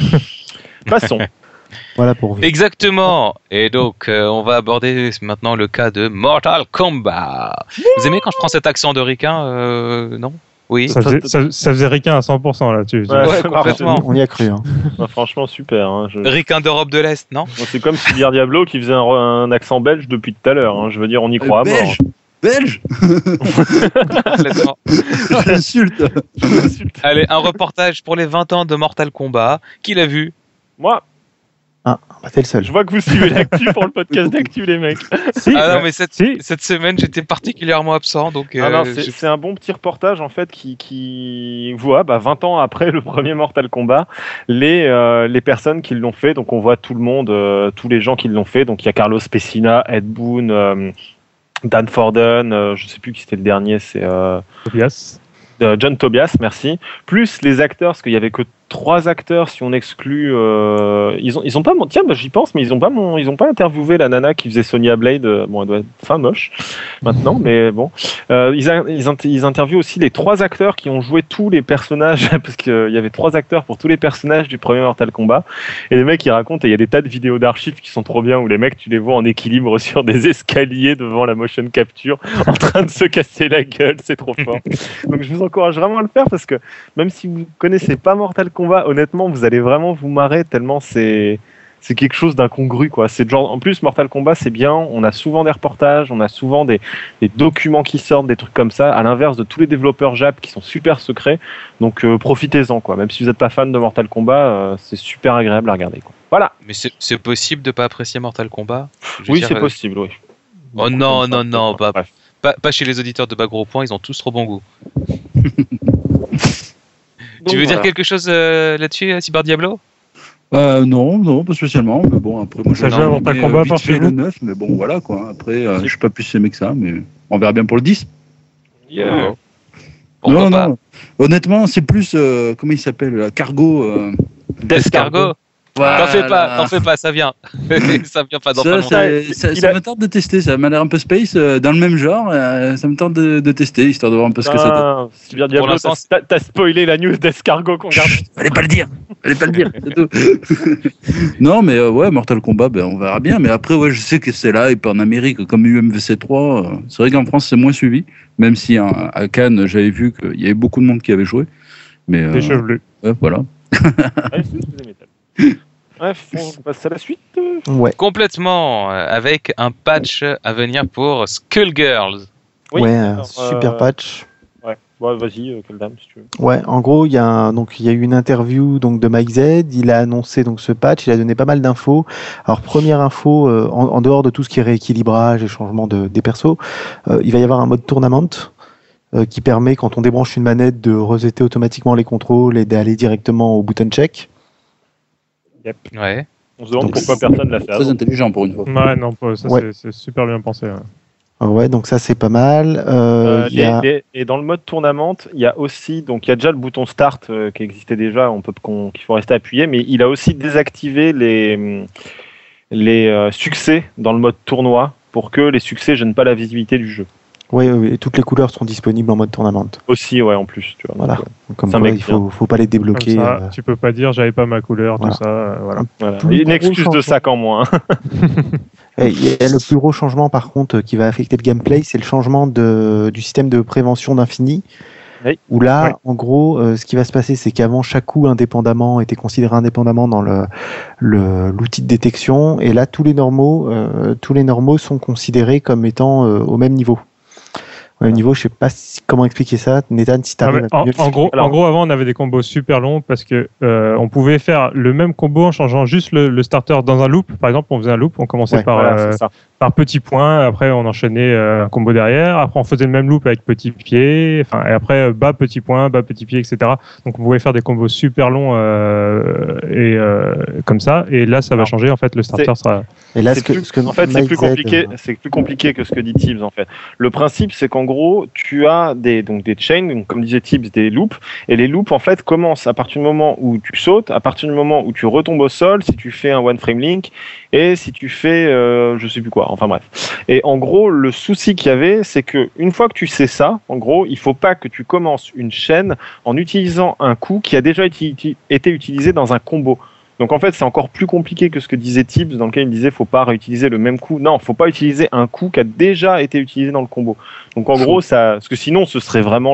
Passons. Voilà pour vous. Exactement. Et donc, euh, on va aborder maintenant le cas de Mortal Kombat. Vous aimez quand je prends cet accent de ricain euh, Non Oui. Ça faisait, ça, ça faisait ricain à cent pour cent là-dessus. Ouais, Ouais, complètement. On y a cru. Hein. Ouais, franchement, super. Hein, je... Ricain d'Europe de l'Est, non? Bon, c'est comme si Dire Diablo qui faisait un, un accent belge depuis tout à l'heure. Hein. Je veux dire, on y croit à mort. Belge Belge Complètement. Insulte. Allez, un reportage pour les vingt ans de Mortal Kombat. Qui l'a vu? Moi, Ah, bah, t'es le seul. je vois que vous suivez l'actu pour le podcast d'actu, les mecs. Si, Ah non, mais cette, si. cette semaine, j'étais particulièrement absent, donc... Ah non, euh, c'est j'ai- c'est un bon petit reportage en fait qui, qui voit bah, vingt ans après le premier Mortal Kombat les, euh, les personnes qui l'ont fait. Donc on voit tout le monde, euh, tous les gens qui l'ont fait. Donc il y a Carlos Pesina, Ed Boon, euh, Dan Forden, euh, je sais plus qui c'était le dernier, c'est euh, Tobias. euh, John Tobias, merci. Plus les acteurs, parce qu'il y avait que trois acteurs si on exclut. Euh, ils ont ils ont pas mon- tiens bah, j'y pense, mais ils ont pas mon, ils ont pas interviewé la nana qui faisait Sonya Blade. euh, Bon, elle doit être fin moche maintenant, mais bon. Euh, ils, a- ils, int- ils interviewent aussi les trois acteurs qui ont joué tous les personnages, parce qu'il y avait trois acteurs pour tous les personnages du premier Mortal Kombat. Et les mecs ils racontent, et il y a des tas de vidéos d'archives qui sont trop bien où les mecs tu les vois en équilibre sur des escaliers devant la motion capture en train de se casser la gueule, c'est trop fort. Donc je vous encourage vraiment à le faire parce que même si vous connaissez pas Mortal Kombat, honnêtement, vous allez vraiment vous marrer tellement c'est c'est quelque chose d'incongru quoi. C'est genre en plus Mortal Kombat, c'est bien, on a souvent des reportages, on a souvent des, des documents qui sortent, des trucs comme ça, à l'inverse de tous les développeurs Jap qui sont super secrets. Donc euh, profitez-en quoi. Même si vous n'êtes pas fan de Mortal Kombat, euh, c'est super agréable à regarder quoi. Voilà. Mais c'est c'est possible de pas apprécier Mortal Kombat? Je veux Oui, dire, c'est euh, possible, oui. Oh non, non, non, pas, Bref. pas, pas chez les auditeurs de Bas Gros Point, ils ont tous trop bon goût. Donc, Tu veux dire voilà. quelque chose euh, là-dessus, euh, Cyber Diablo? Euh, non, non, pas spécialement. Mais bon, après, moi, Ça j'ai joue à Mortal aimé, Kombat euh, par vite fait chez le vous neuf, mais bon, voilà quoi. Après, euh, je suis pas plus aimé que ça, mais on verra bien pour le dix. Yeah. Pourquoi non, pas? non. Honnêtement, c'est plus euh, comment il s'appelle, là, Cargo. Euh... Escargot? T'en fais pas, t'en fais pas, ça vient. Ça vient pas dans pas Ça, longtemps. ça, ça, Il ça a- me tente de tester. Ça m'a l'air un peu space euh, dans le même genre. euh, ça me tente de, de tester histoire de voir un peu ce que ça donne. Ah, Cyber Diablo, l'instant, t'as t'as spoilé la news d'Escargot qu'on garde. Fallait pas le dire. Fallait pas le dire. c'est tout. Non, mais euh, ouais, Mortal Kombat, ben, on verra bien. Mais après, ouais, je sais que c'est là et puis en Amérique, comme U M V C trois. euh, c'est vrai qu'en France, c'est moins suivi. Même si hein, à Cannes, j'avais vu qu'il y avait beaucoup de monde qui avait joué. Mais euh, Des chevelus. ouais, voilà. Allez, c'est des métals. Bref, on passe à la suite. Ouais. Complètement, euh, avec un patch à venir pour Skullgirls. Oui, ouais, un alors, super euh, patch. Ouais, bon, vas-y, euh, quelle dame, si tu veux. Ouais, en gros, il y a un- donc il y a eu une interview donc de Mike Z. Il a annoncé donc ce patch. Il a donné pas mal d'infos. Alors première info, euh, en, en dehors de tout ce qui est rééquilibrage et changement de, des persos, euh, il va y avoir un mode tournament euh, qui permet quand on débranche une manette de resetter automatiquement les contrôles et d'aller directement au button check. Ouais. On se demande Donc, pourquoi c'est personne l'a fait Très avant. intelligent pour une fois. Ouais, non, pas- ça Ouais. c'est- c'est super bien pensé. ouais. Ah ouais, donc ça c'est pas mal. Euh, Euh, il y a... les- les- et dans le mode tournament, il y a aussi, donc il y a déjà le bouton start euh, qui existait déjà, on peut qu'on- qu'il faut rester appuyé, mais il a aussi désactivé les les euh, succès dans le mode tournoi pour que les succès gênent pas la visibilité du jeu. Ouais, ouais, et toutes les couleurs seront disponibles en mode tournament. Aussi, ouais, en plus, tu vois. Voilà. Donc, euh, Donc, comme Ça quoi, mec il faut, faut pas les Comme débloquer. ça, euh. tu peux pas dire j'avais pas ma couleur, Voilà. tout ça. euh, voilà. voilà. Plus Et une gros excuse de changement. sac en moins. Et il y a le plus gros changement par contre qui va affecter le gameplay, c'est le changement de, du système de prévention d'infini. Oui. Où là, Ouais. en gros, euh, ce qui va se passer, c'est qu'avant, chaque coup indépendamment était considéré indépendamment dans le, le- l'outil de détection, et là, tous les normaux, euh, tous les normaux sont considérés comme étant euh, au même niveau. Au même niveau, je sais pas si- comment expliquer ça, Nathan, si tu Ah, mais arrives à en, mieux en gros, Alors- en gros, avant, on avait des combos super longs parce que euh, on pouvait faire le même combo en changeant juste le, le starter dans un loop. Par exemple, on faisait un loop, on commençait Ouais, par, Voilà, euh, c'est ça. par petits points. Après, on enchaînait euh, un combo derrière. Après, on faisait le même loop avec petit pied. Enfin, et après, bas, petit point, bas, petit pied, et cetera. Donc, on pouvait faire des combos super longs euh, et euh, comme ça. Et là, ça va changer. En fait, le starter sera. Et là, c'est ce que, plus, ce que en fait, c'est plus compliqué. Z, C'est plus compliqué que ce que dit Tibbs. En fait, le principe, c'est qu'en gros, tu as des donc des chains, donc, comme disait Tibbs, des loops. Et les loops, en fait, commencent à partir du moment où tu sautes, à partir du moment où tu retombes au sol, si tu fais un one frame link, et si tu fais, euh, je sais plus quoi. Enfin bref. Et en gros, le souci qu'il y avait, c'est que une fois que tu sais ça, en gros, il faut pas que tu commences une chaîne en utilisant un coup qui a déjà été, été utilisé dans un combo. Donc en fait, c'est encore plus compliqué que ce que disait Tibbs, dans lequel il disait faut pas réutiliser le même coup. Non, faut pas utiliser un coup qui a déjà été utilisé dans le combo. Donc en gros, ça, parce que sinon, ce serait vraiment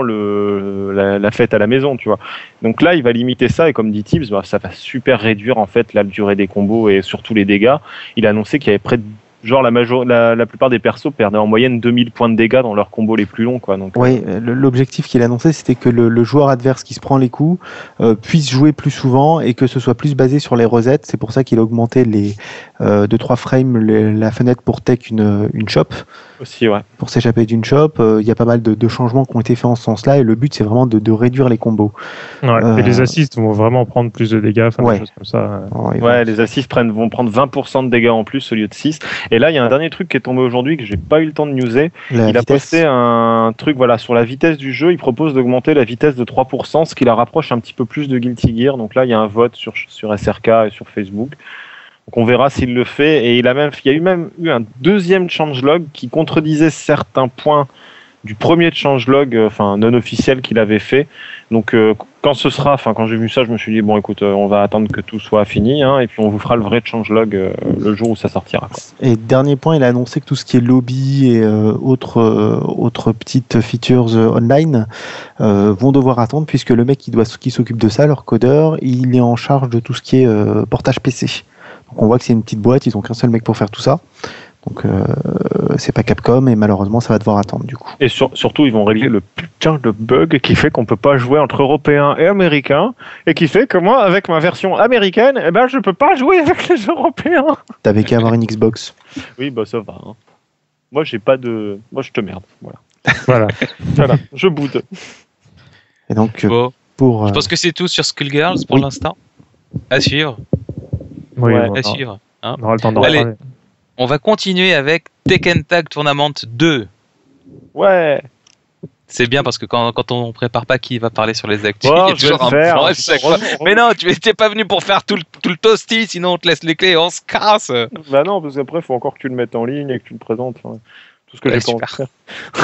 le la, la fête à la maison, tu vois. Donc là, il va limiter ça et comme dit Tibbs, bah, ça va super réduire en fait la durée des combos et surtout les dégâts. Il a annoncé qu'il y avait près de genre la, major... la, la plupart des persos perdaient en moyenne deux mille points de dégâts dans leurs combos les plus longs, quoi. Donc, oui, euh... l'objectif qu'il a annoncé, c'était que le, le joueur adverse qui se prend les coups euh, puisse jouer plus souvent et que ce soit plus basé sur les resettes. C'est pour ça qu'il a augmenté les euh, de trois frames les, la fenêtre pour tech une, une shop. Aussi, ouais. Pour s'échapper d'une shop, il euh, y a pas mal de, de changements qui ont été faits en ce sens-là et le but c'est vraiment de, de réduire les combos. Ouais, euh... Et les assists vont vraiment prendre plus de dégâts, enfin ouais. des choses comme ça. Ouais, ouais les assists prennent, vont prendre vingt pour cent de dégâts en plus au lieu de six. Et là, il y a un dernier truc qui est tombé aujourd'hui que j'ai pas eu le temps de newser. La il vitesse. a posté un truc voilà sur la vitesse du jeu. Il propose d'augmenter la vitesse de trois pour cent, ce qui la rapproche un petit peu plus de Guilty Gear. Donc là, il y a un vote sur sur S R K et sur Facebook. Donc on verra s'il le fait. Et il a même, il y a eu même eu un deuxième changelog qui contredisait certains points du premier changelog, enfin non officiel qu'il avait fait. Donc euh, quand ce sera, enfin quand j'ai vu ça, je me suis dit bon écoute, euh, on va attendre que tout soit fini, hein, et puis on vous fera le vrai changelog euh, le jour où ça sortira, quoi. Et dernier point, il a annoncé que tout ce qui est lobby et euh, autres euh, autres petites features euh, online euh, vont devoir attendre puisque le mec qui doit qui s'occupe de ça, leur codeur, il est en charge de tout ce qui est euh, portage P C. Donc on voit que c'est une petite boîte, ils ont qu'un seul mec pour faire tout ça. Donc euh, c'est pas Capcom et malheureusement ça va devoir attendre du coup. Et sur, surtout ils vont régler le putain de bug qui fait qu'on peut pas jouer entre Européens et Américains et qui fait que moi avec ma version américaine, eh ben je peux pas jouer avec les Européens. T'avais qu'à avoir une Xbox. Oui bah ça va. Hein. Moi j'ai pas de, moi je te merde. Voilà. Voilà. Voilà. Je boude. Et donc bon. pour. Euh... Je pense que c'est tout sur Skullgirls pour oui. l'instant. À suivre. Oui, ouais, bon, à suivre. Hein. On aura le temps d'en Allez. reparler. On va continuer avec Tekken Tag Tournament deux. Ouais. C'est bien parce que quand, quand on prépare pas qui va parler sur les actus, oh, il y a toujours un faire, plan à chaque fois. Mais non, tu n'étais pas venu pour faire tout le, tout le toasty, sinon on te laisse les clés et on se casse. Bah non, parce qu'après, il faut encore que tu le mettes en ligne et que tu le présentes. Hein. Tout ce que ouais, j'ai pas envie de faire.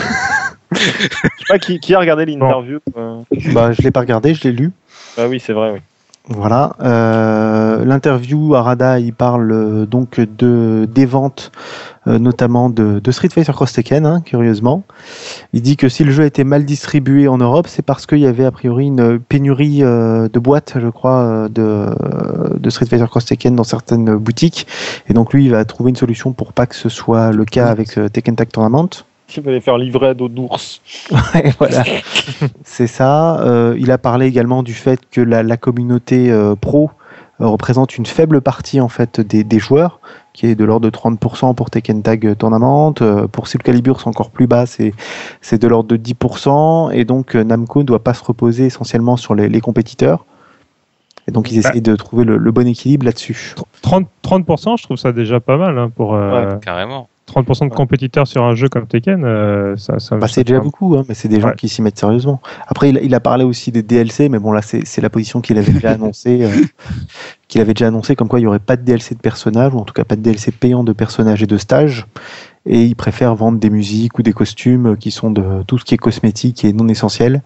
Je sais pas qui, qui a regardé l'interview. Euh... Bah, je l'ai pas regardé, je l'ai lu. Bah oui, c'est vrai, oui. Voilà. Euh, l'interview, Arada, il parle euh, donc de des ventes, euh, notamment de, de Street Fighter Cross Tekken, hein, curieusement. Il dit que si le jeu était mal distribué en Europe, c'est parce qu'il y avait a priori une pénurie euh, de boîtes, je crois, de, de Street Fighter Cross Tekken dans certaines boutiques. Et donc lui, il va trouver une solution pour pas que ce soit le cas avec euh, Tekken Tag Tournament. Il fallait faire livrer d'eau d'ours. Ouais, voilà. C'est ça. Euh, il a parlé également du fait que la, la communauté euh, pro euh, représente une faible partie en fait des, des joueurs, qui est de l'ordre de trente pour cent pour Tekken Tag Tournament. Euh, pour Soul Calibur, c'est encore plus bas, c'est, c'est de l'ordre de dix pour cent. Et donc euh, Namco ne doit pas se reposer essentiellement sur les, les compétiteurs. Et donc ils essayent de trouver le, le bon équilibre là-dessus. trente pour cent, je trouve ça déjà pas mal hein, pour. Euh... Ouais, carrément. trente pour cent de compétiteurs sur un jeu comme Tekken, euh, ça, ça, bah, ça c'est déjà beaucoup, hein, mais c'est des gens ouais. qui s'y mettent sérieusement. Après, il, il a parlé aussi des D L C, mais bon, là, c'est, c'est la position qu'il avait déjà annoncée, euh, qu'il avait déjà annoncé, comme quoi il n'y aurait pas de D L C de personnages, ou en tout cas pas de D L C payant de personnages et de stages. Et il préfère vendre des musiques ou des costumes qui sont de tout ce qui est cosmétique et non essentiel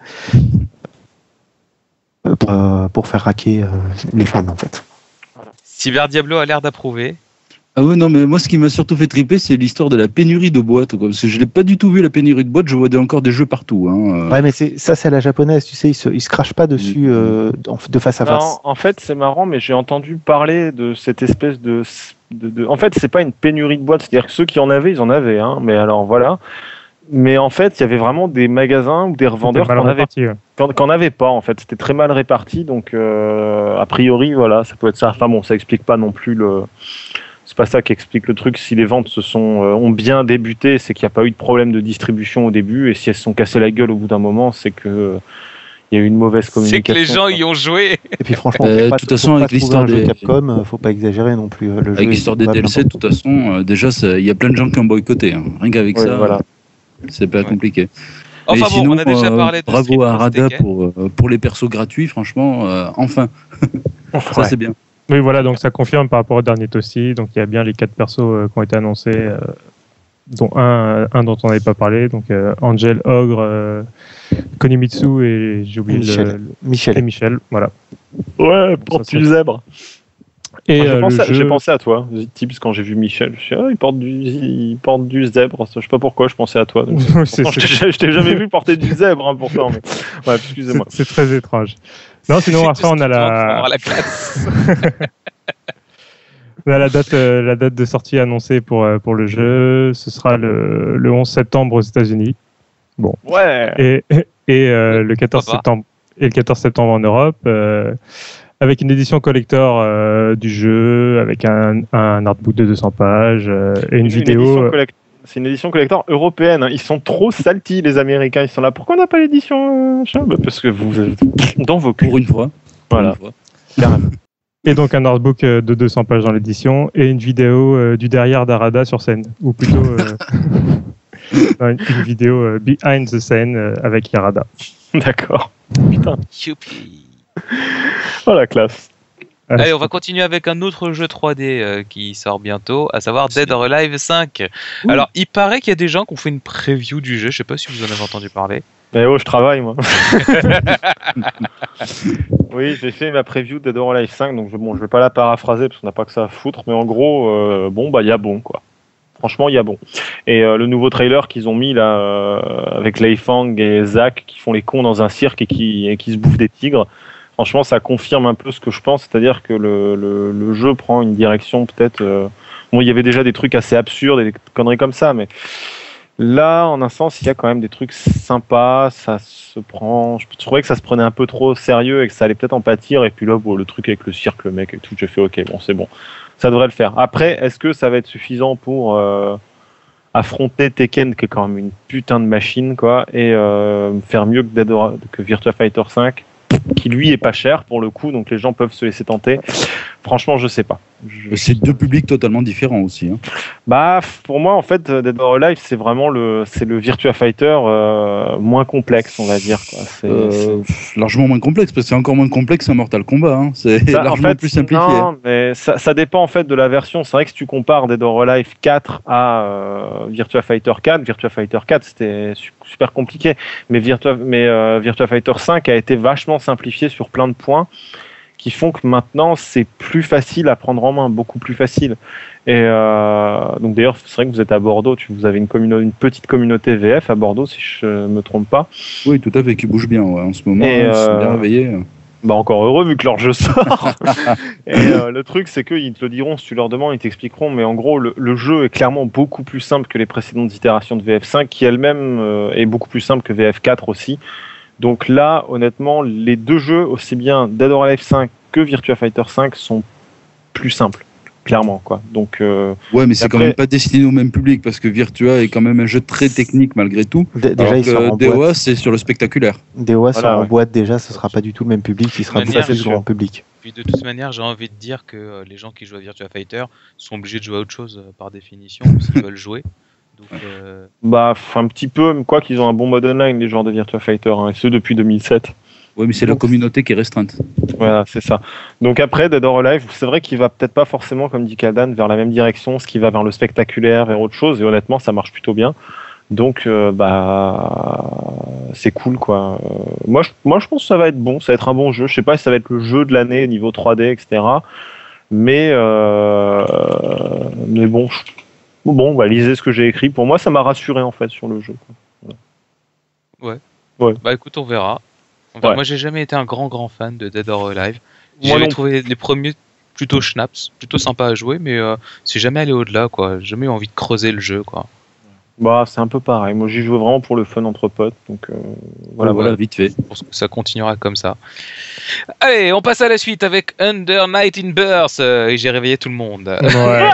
euh, pour, euh, pour faire raquer euh, les fans, en fait. Cyber Diablo a l'air d'approuver. Ah ouais, non, mais moi, ce qui m'a surtout fait triper, c'est l'histoire de la pénurie de boîtes, quoi, parce que je l'ai pas du tout vu, la pénurie de boîtes, je vois encore des jeux partout. Hein. Ouais, mais c'est, ça, c'est à la japonaise, tu sais, ils se, ils se crachent pas dessus euh, de face à face. Non, en fait, c'est marrant, mais j'ai entendu parler de cette espèce de... de, de... En fait, c'est pas une pénurie de boîtes, c'est-à-dire que ceux qui en avaient, ils en avaient, hein, mais alors voilà. Mais en fait, il y avait vraiment des magasins ou des revendeurs qui n'en avaient pas, en fait. C'était très mal réparti, donc euh, a priori, voilà, ça peut être ça. Enfin bon, ça explique pas non plus le... c'est pas ça qui explique le truc. Si les ventes se sont euh, ont bien débuté, c'est qu'il n'y a pas eu de problème de distribution au début, et si elles se sont cassées la gueule au bout d'un moment, c'est que euh, il y a eu une mauvaise communication. C'est que les gens quoi. y ont joué. Et puis franchement, Euh, faut pas, de toute faut façon, pas avec trouver l'histoire un jeu des- Capcom, euh, faut pas exagérer non plus. Le Avec jeu, l'histoire il des va D L C, de n'importe toute façon, euh, déjà, ça- il y a plein de gens qui ont boycotté. Hein. Rien qu'avec Ouais, ça, voilà. c'est pas Ouais. compliqué. Enfin Et bon, sinon, on a déjà euh, parlé de bravo Street à Cross Arada Tekken. pour, euh, pour les persos gratuits, franchement, euh, enfin. Ça, Ouais. c'est bien. Oui, voilà, donc ça confirme par rapport au dernier Toasty. Donc il y a bien les quatre persos euh, qui ont été annoncés, euh, dont un, un dont on n'avait pas parlé. Donc euh, Angel, Ogre, euh, Konimitsu et j'ai oublié Michel. le, Michel. et Michel. Voilà. Ouais, porte porte du zèbre. Et Moi, j'ai, euh, pensé le à, j'ai jeu- pensé à toi, Tips, quand j'ai vu Michel. Je suis ah, il porte du, il porte du zèbre. Je sais pas pourquoi, je pensais à toi. Donc, Oui, c'est- pourtant, je, c'est- t'ai, je t'ai jamais vu porter du zèbre, hein, pourtant. Mais... Ouais, excusez-moi. c'est c'est très étrange. Non, sinon après on a Pour avoir la, la classe. on a la date, euh, la date de sortie annoncée pour euh, pour le jeu. Ce sera le, le onze septembre aux États-Unis. Ouais. et, et euh, le quatorze Pourquoi pas. septembre et le quatorze septembre en Europe euh, avec une édition collector euh, du jeu avec un, un artbook de deux cents pages euh, et une, vidéo édition euh, collect- C'est une édition collector européenne. hein. Ils sont trop salty, les Américains. Ils sont là. Pourquoi on n'a pas l'édition euh, machin Bah, parce que vous êtes dans vos culs. Pour une fois. Pour Voilà. une fois. Carrément. et donc un artbook euh, de deux cents pages dans l'édition et une vidéo euh, du derrière d'Arada sur scène ou plutôt euh, non, une, une vidéo euh, behind the scene euh, avec Yarada. D'accord. Putain. Youpi. Oh la classe. Euh, Allez, on va continuer avec un autre jeu trois D euh, qui sort bientôt, à savoir Dead or Alive cinq. Alors, il paraît qu'il y a des gens qui ont fait une preview du jeu, je sais pas si vous en avez entendu parler. Mais oh, je travaille, moi. Oui, j'ai fait ma preview de Dead or Alive cinq, donc je, bon, je vais pas la paraphraser parce qu'on n'a pas que ça à foutre, mais en gros, euh, bon, bah, il y a bon, quoi. Franchement, il y a bon. Et euh, le nouveau trailer qu'ils ont mis là, euh, avec Lei Fang et Zack qui font les cons dans un cirque et qui, et qui se bouffent des tigres, franchement, ça confirme un peu ce que je pense, c'est-à-dire que le, le, le jeu prend une direction peut-être. Euh... Bon, il y avait déjà des trucs assez absurdes et des conneries comme ça, mais là, en un sens, il y a quand même des trucs sympas. Ça se prend. Je trouvais que ça se prenait un peu trop au sérieux et que ça allait peut-être en pâtir. Et puis là, bon, le truc avec le cirque, le mec et tout, j'ai fait OK, bon, c'est bon. Ça devrait le faire. Après, est-ce que ça va être suffisant pour euh, affronter Tekken, qui est quand même une putain de machine, quoi, et euh, faire mieux que, Dead or... que Virtua Fighter cinq, qui lui est pas cher pour le coup, donc les gens peuvent se laisser tenter. Franchement, je sais pas. Je... C'est deux publics totalement différents aussi. Hein. Bah, pour moi, en fait, Dead or Alive, c'est vraiment le, c'est le Virtua Fighter euh, moins complexe, on va dire. Quoi. C'est, Euh, largement moins complexe, parce que c'est encore moins complexe qu'un Mortal Kombat. Hein. C'est Ça, largement en fait, plus simplifié. Non, mais ça, ça dépend en fait de la version. C'est vrai que si tu compares Dead or Alive quatre à euh, Virtua Fighter quatre, Virtua Fighter quatre c'était su- super compliqué, mais Virtua, mais euh, Virtua Fighter cinq a été vachement simplifié sur plein de points qui font que maintenant c'est plus facile à prendre en main, beaucoup plus facile. Et euh, donc d'ailleurs, c'est vrai que vous êtes à Bordeaux, tu, vous avez une, communo- une petite communauté V F à Bordeaux, si je me trompe pas. Oui, tout à fait, qui bouge bien ouais, en ce moment. Et, hein, ils sont euh, bien réveillés. Bah encore heureux vu que leur jeu sort. Et euh, le truc c'est qu'ils te le diront si tu leur demandes, ils t'expliqueront. Mais en gros, le, le jeu est clairement beaucoup plus simple que les précédentes itérations de V F cinq, qui elle-même euh, est beaucoup plus simple que V F quatre aussi. Donc là, honnêtement, les deux jeux, aussi bien Dead or Alive cinq que Virtua Fighter cinq, sont plus simples, clairement, quoi. Donc euh, Ouais, mais c'est après- quand même pas destiné au même public, parce que Virtua est quand même un jeu très technique malgré tout. D- Déjà, Alors il sort que en D O A, boîte. c'est sur le spectaculaire. D O A Voilà, sort en ouais. boîte déjà, ce sera pas du tout le même public, il sera De beaucoup manière, plus sûr. grand public. Puis de toute manière, j'ai envie de dire que euh, les gens qui jouent à Virtua Fighter sont obligés de jouer à autre chose euh, par définition s'ils veulent jouer. Donc, euh, bah un petit peu, quoi qu'ils ont un bon mode online, les joueurs de Virtua Fighter, hein, et ce depuis deux mille sept. Ouais, mais c'est la Donc- communauté qui est restreinte. Voilà, c'est ça. Donc après, Dead or Alive, c'est vrai qu'il va peut-être pas forcément, comme dit Kaldan, vers la même direction, ce qui va vers le spectaculaire, vers autre chose, et honnêtement, ça marche plutôt bien. Donc, euh, bah, c'est cool, quoi. Euh, moi, je, moi, je pense que ça va être bon, ça va être un bon jeu. Je sais pas si ça va être le jeu de l'année niveau trois D, et cetera. Mais, euh, mais bon, je- bon, bah, lisez ce que j'ai écrit. Pour moi, ça m'a rassuré en fait sur le jeu, quoi. bah écoute, on verra. On verra. Ouais. Moi, j'ai jamais été un grand grand fan de Dead or Alive. Moi J'avais non trouvé les premiers plutôt schnaps, plutôt sympa à jouer, mais euh, c'est jamais allé au-delà, quoi. J'ai jamais eu envie de creuser le jeu, quoi. Bah, c'est un peu pareil. Moi, j'y joue vraiment pour le fun entre potes. Donc, euh, voilà, voilà, vite fait. Je pense que ça continuera comme ça. Allez, on passe à la suite avec Under Night in Burst. Euh, et j'ai réveillé tout le monde. Ouais.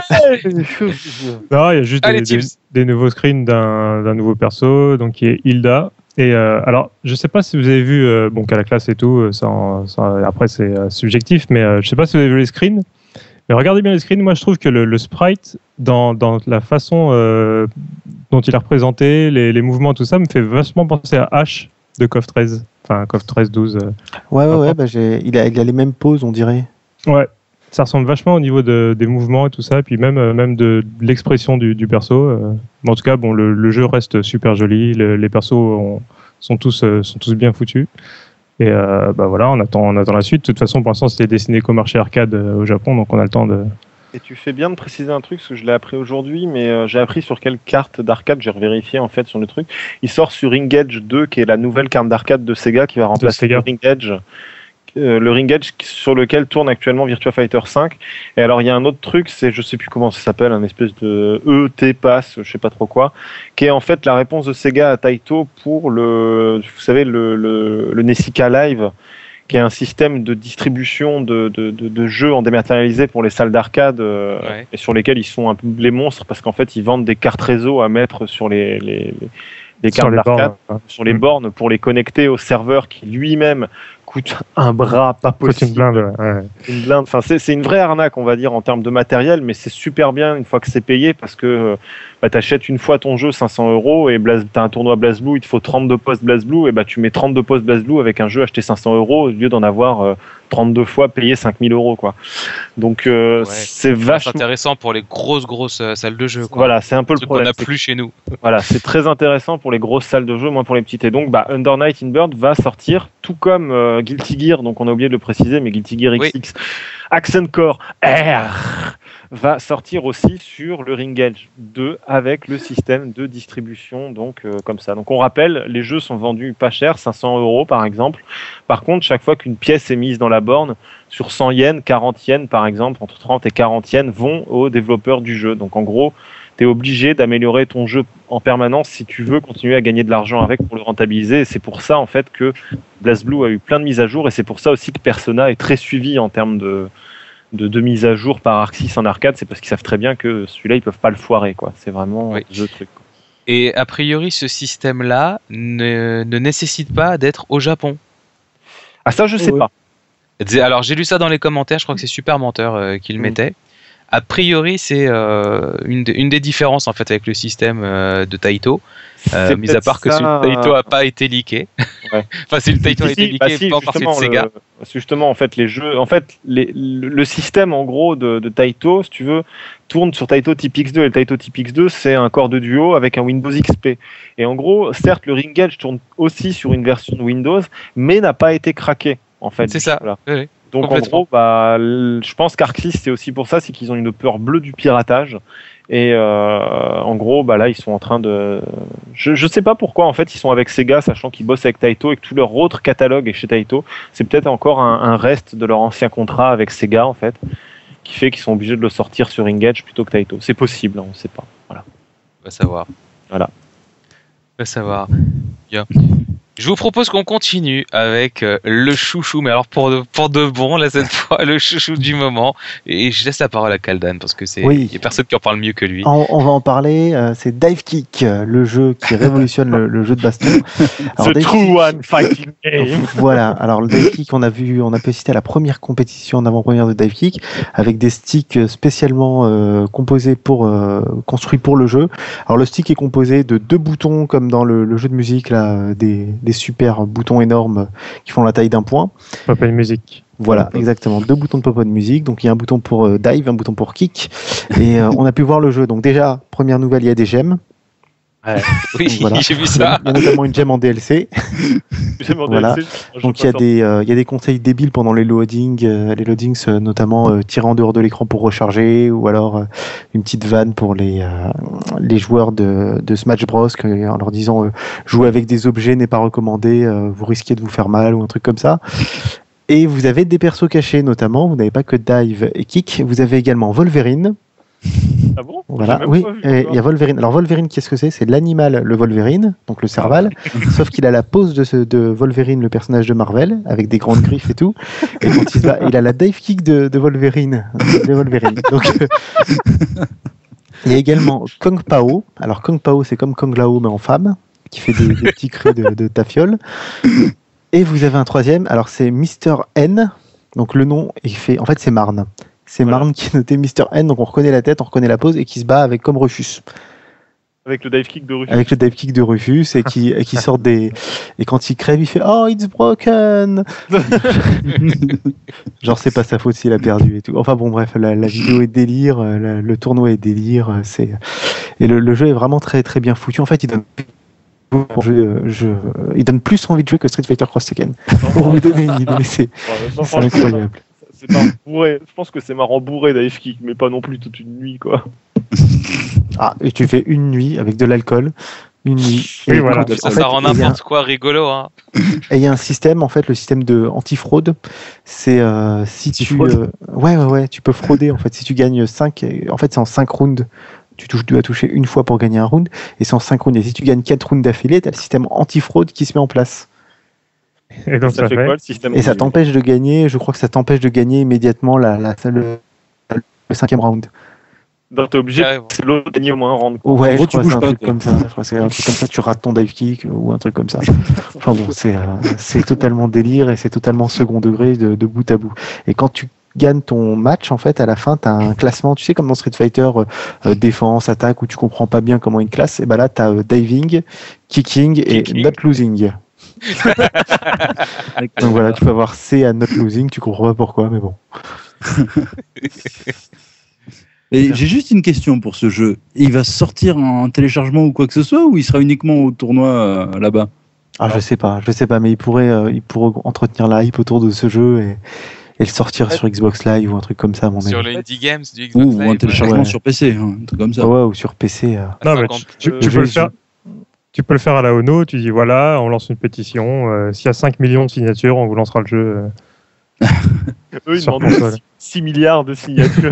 Non, il y a juste Allez, des, des, des nouveaux screens d'un, d'un nouveau perso, donc qui est Hilda. Et euh, alors, je sais pas si vous avez vu, euh, bon, qu'à la classe et tout, ça, ça, après c'est euh, subjectif, mais euh, je sais pas si vous avez vu les screens. Mais regardez bien les screens, moi je trouve que le, le sprite, dans, dans la façon euh, dont il est représenté, les, les mouvements, tout ça, me fait vachement penser à H de C O F treize. Enfin, C O F treize douze. Euh, ouais, ouais, ouais, bah j'ai, il, a, il a les mêmes poses, on dirait. Ouais, ça ressemble vachement au niveau de, des mouvements et tout ça, et puis même, euh, même de, de l'expression du, du perso. Euh. Mais en tout cas, bon, le, le jeu reste super joli, le, les persos ont, sont, tous, euh, sont tous bien foutus. Et euh, bah voilà, on attend, on attend la suite. De toute façon, pour l'instant, c'était destiné qu'au marché arcade euh, au Japon, donc on a le temps de... Et tu fais bien de préciser un truc, parce que je l'ai appris aujourd'hui, mais euh, j'ai appris sur quelle carte d'arcade, j'ai revérifié en fait sur le truc. Il sort sur Ring Edge deux, qui est la nouvelle carte d'arcade de Sega, qui va remplacer le Ring Edge. Euh, le Ring Edge sur lequel tourne actuellement Virtua Fighter cinq. Et alors il y a un autre truc, c'est je sais plus comment ça s'appelle, un espèce de E T Pass, je sais pas trop quoi, qui est en fait la réponse de Sega à Taito pour le, vous savez, le, le, le Nessica Live, qui est un système de distribution de, de, de, de jeux en dématérialisé pour les salles d'arcade, euh, ouais. Et sur lesquels ils sont un peu les monstres parce qu'en fait ils vendent des cartes réseau à mettre sur les, les, les, les cartes d'arcade, bornes, sur les mmh. bornes pour les connecter au serveur qui lui-même coûte un bras pas possible. Une blinde, ouais. Une blinde. Enfin, c'est, c'est une vraie arnaque, on va dire, en termes de matériel, mais c'est super bien une fois que c'est payé parce que bah, tu achètes une fois ton jeu cinq cents euros et tu as un tournoi BlazBlue, il te faut trente-deux postes BlazBlue, et bah, tu mets trente-deux postes BlazBlue avec un jeu acheté cinq cents euros au lieu d'en avoir euh, trente-deux fois payé cinq mille euros. Quoi. Donc, euh, ouais. c'est vachement. C'est intéressant pour les grosses, grosses euh, salles de jeu. Quoi. Voilà, c'est un peu le problème. On n'a plus chez nous. Voilà, c'est très intéressant pour les grosses salles de jeu, moins pour les petites. Et donc, bah, Under Night in Burst va sortir, tout comme euh, Guilty Gear, donc on a oublié de le préciser, mais Guilty Gear X X, oui. Accent Core R va sortir aussi sur le Ring Edge deux avec le système de distribution, donc euh, comme ça. Donc on rappelle, les jeux sont vendus pas cher, cinq cents euros par exemple. Par contre, chaque fois qu'une pièce est mise dans la borne, sur cent yens, quarante yens par exemple, entre trente et quarante yens vont aux développeurs du jeu. Donc en gros, tu es obligé d'améliorer ton jeu en permanence si tu veux continuer à gagner de l'argent avec pour le rentabiliser. Et c'est pour ça en fait que BlazBlue a eu plein de mises à jour, et c'est pour ça aussi que Persona est très suivi en termes de, de, de mise à jour par Arc six en arcade. C'est parce qu'ils savent très bien que celui-là, ils peuvent pas le foirer, quoi. C'est vraiment oui. le truc. Quoi. Et a priori, ce système-là ne, ne nécessite pas d'être au Japon. Ah ça, je sais oh, pas. Oui. Alors j'ai lu ça dans les commentaires, je crois que c'est Super Menteur euh, qui le mmh. mettait. A priori, c'est euh, une, de, une des différences en fait avec le système euh, de Taito, euh, mis à part que celui de Taito n'a pas été leaké. Ouais. enfin, si le Taito a été leaké, bah, si, pas encore celui de Sega. Le, justement, en fait, les jeux, en fait, les, le, le système en gros de, de Taito, si tu veux, tourne sur Taito Type X deux. Et le Taito Type X deux, c'est un corps de duo avec un Windows X P. Et en gros, certes, le Ring Edge tourne aussi sur une version de Windows, mais n'a pas été craqué. En fait, c'est ça. Voilà. Oui. Donc en gros, bah, je pense qu'Arc six c'est aussi pour ça, c'est qu'ils ont une peur bleue du piratage. Et euh, en gros, bah là, ils sont en train de. Je je sais pas pourquoi en fait ils sont avec Sega, sachant qu'ils bossent avec Taito et que tout leur autre catalogue est chez Taito. C'est peut-être encore un, un reste de leur ancien contrat avec Sega en fait, qui fait qu'ils sont obligés de le sortir sur Ring Edge plutôt que Taito. C'est possible, hein, on sait pas. Voilà. On va savoir. Voilà. On va savoir. Bien. Je vous propose qu'on continue avec euh, le chouchou, mais alors pour de, pour de bon, là cette fois, le chouchou du moment. Et je laisse la parole à Kaldan parce que c'est, oui. y a personne qui en parle mieux que lui. On, on va en parler. Euh, c'est Dive Kick, le jeu qui révolutionne le, le jeu de baston. Alors, The Dive true Kick, one fighting game. Voilà. Alors le Dive Kick, on a vu, on a pu citer à la première compétition en avant-première de Dive Kick avec des sticks spécialement euh, composés pour euh, construits pour le jeu. Alors le stick est composé de deux boutons comme dans le, le jeu de musique là, des, des super boutons énormes qui font la taille d'un point. Pop and music. Voilà, exactement. Deux boutons de pop and music. Donc il y a un bouton pour euh, dive, un bouton pour kick. Et euh, on a pu voir le jeu. Donc déjà, première nouvelle, il y a des gemmes. Ouais. Oui, voilà. J'ai vu ça. Il y a notamment une gemme en D L C. Voilà. D L C, donc il y a des euh, il y a des conseils débiles pendant les loadings, euh, les loadings euh, notamment euh, tirer en dehors de l'écran pour recharger, ou alors euh, une petite vanne pour les euh, les joueurs de de Smash Bros que, en leur disant euh, jouer avec des objets n'est pas recommandé, euh, vous risquez de vous faire mal ou un truc comme ça. Et vous avez des persos cachés notamment, vous n'avez pas que Dive et Kick, vous avez également Wolverine. Ah bon? Voilà, oui, et il y a Wolverine. Alors Wolverine, qu'est-ce que c'est? C'est l'animal, le Wolverine, donc le Serval, sauf qu'il a la pose de, ce, de Wolverine, le personnage de Marvel, avec des grandes griffes et tout. Et quand il, va, il a la dive kick de, de Wolverine. De Wolverine. Donc, euh, il y a également Kung Pao. Alors Kung Pao, c'est comme Kung Lao, mais en femme, qui fait des, des petits cris de, de tafiole. Et vous avez un troisième, alors c'est Mister N. Donc le nom, il fait, en fait c'est Marne. C'est voilà. Marne qui est noté Mister N, donc on reconnaît la tête, on reconnaît la pose, et qui se bat avec comme Rufus. Avec le dive kick de Rufus. Avec le dive kick de Rufus, et qui, et qui sort des... Et quand il crève, il fait « Oh, it's broken !» Genre, c'est pas sa faute s'il a perdu et tout. Enfin bon, bref, la, la vidéo est délire, la, le tournoi est délire, c'est... Et le, le jeu est vraiment très très bien foutu. En fait, il donne... Je, je, il donne plus envie de jouer que Street Fighter Cross Tekken. Pour vous donner une idée, c'est, ouais, c'est incroyable. C'est marrant bourré. Je pense que c'est marrant bourré d'A F Kick, mais pas non plus toute une nuit, quoi. Ah, et tu fais une nuit avec de l'alcool, une nuit. Oui, et voilà. Ça, ça rend n'importe quoi rigolo, hein. Et il y a un système, en fait, le système de anti-fraude, c'est euh, si tu, euh, ouais, ouais, ouais, tu peux frauder, en fait, si tu gagnes cinq, en fait, c'est en cinq rounds. Tu, touches, tu dois toucher une fois pour gagner un round, et c'est en cinq rounds. Et si tu gagnes quatre rounds d'affilée, tu as le système anti-fraude qui se met en place. Et donc ça, ça fait quoi, le système? Et ça t'empêche de gagner, je crois que ça t'empêche de gagner immédiatement la, la, le, le cinquième round. Donc t'es obligé de l'autre gagner au moins un round. Ouais, je crois que c'est un truc comme ça. Je crois que c'est un truc comme ça, tu rates ton dive kick ou un truc comme ça. Enfin bon, c'est, euh, c'est totalement délire et c'est totalement second degré de, de bout à bout. Et quand tu gagnes ton match, en fait, à la fin, tu as un classement, tu sais, comme dans Street Fighter, euh, défense, attaque, où tu comprends pas bien comment une classe, et ben là, tu as euh, diving, kicking et kicking. Not losing. Donc voilà, tu peux avoir C à not losing, tu comprends pas pourquoi, mais bon. Et j'ai juste une question pour ce jeu. Il va sortir en téléchargement ou quoi que ce soit, ou il sera uniquement au tournoi euh, là-bas? Ah, je sais pas, je sais pas, mais il pourrait, euh, il pourrait entretenir la hype autour de ce jeu et, et le sortir sur Xbox Live ou un truc comme ça, à mon avis. Sur le Indie Games du Xbox ou, Live. Ou un téléchargement ouais. sur P C, hein, un truc comme ça. Ouais, ou sur P C. Euh... Non, mais tu, tu, tu peux le faire. Tu peux le faire à la Ono, tu dis voilà, on lance une pétition, euh, s'il y a cinq millions de signatures, on vous lancera le jeu. Euh, Eux, ils demandent six milliards de signatures.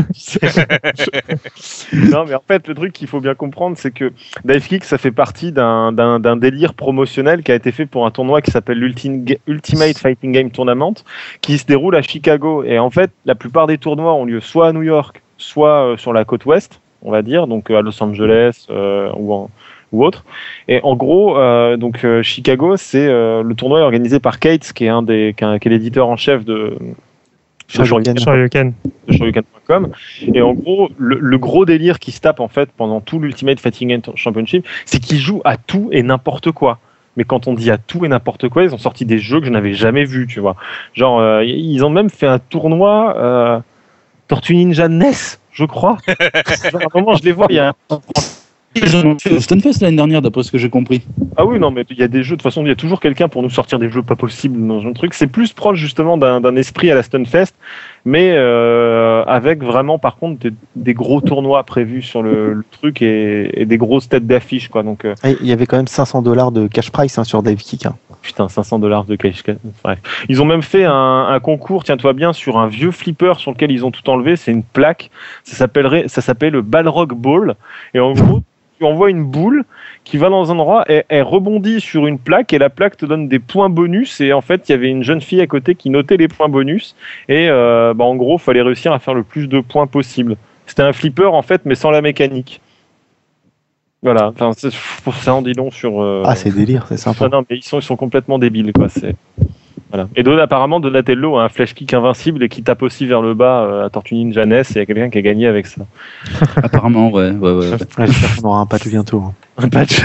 Non, mais en fait, le truc qu'il faut bien comprendre, c'est que Dive Kick, ça fait partie d'un, d'un, d'un délire promotionnel qui a été fait pour un tournoi qui s'appelle l'Ultimate Fighting Game Tournament, qui se déroule à Chicago. Et en fait, la plupart des tournois ont lieu soit à New York, soit euh, sur la côte ouest, on va dire, donc à Los Angeles euh, ou en ou autre. Et en gros, euh, donc euh, Chicago, c'est euh, le tournoi est organisé par Kates, qui est un des, qui est, qui est l'éditeur en chef de Shoryuken point com. Et en gros, le, le gros délire qui se tape en fait pendant tout l'Ultimate Fighting Game Championship, c'est qu'ils jouent à tout et n'importe quoi. Mais quand on dit à tout et n'importe quoi, ils ont sorti des jeux que je n'avais jamais vus, tu vois. Genre, euh, ils ont même fait un tournoi euh, Tortue Ninja N E S, je crois. Genre, à un moment, je les vois, il y a un Stunfest l'année dernière, d'après ce que j'ai compris. Ah oui, non, mais il y a des jeux, de toute façon, il y a toujours quelqu'un pour nous sortir des jeux pas possibles dans un truc. C'est plus proche, justement, d'un, d'un esprit à la Stunfest, mais euh, avec vraiment, par contre, des, des gros tournois prévus sur le, le truc et, et des grosses têtes d'affiche, quoi. Donc, euh... il y avait quand même cinq cents dollars de cash price hein, sur Dive Kick. Hein. Putain, cinq cents dollars de cash price. Ouais. Ils ont même fait un, un concours, tiens-toi bien, sur un vieux flipper sur lequel ils ont tout enlevé. C'est une plaque. Ça s'appellerait, ça s'appelle le Balrog Ball. Et en gros, tu envoies une boule qui va dans un endroit et elle rebondit sur une plaque et la plaque te donne des points bonus et en fait il y avait une jeune fille à côté qui notait les points bonus et euh, bah, en gros il fallait réussir à faire le plus de points possible. C'était un flipper en fait mais sans la mécanique. Voilà, enfin, c'est, ça en dit long sur... Euh... Ah c'est délire, c'est sympa. Ah, non mais ils sont, ils sont complètement débiles quoi, c'est... Voilà. Et donc, apparemment, Donatello a un flash kick invincible et qui tape aussi vers le bas euh, à Tortue Ninja N E S et il y a quelqu'un qui a gagné avec ça. Apparemment, ouais. ouais, ouais. ouais j'espère qu'on aura un patch bientôt. Hein. Un patch.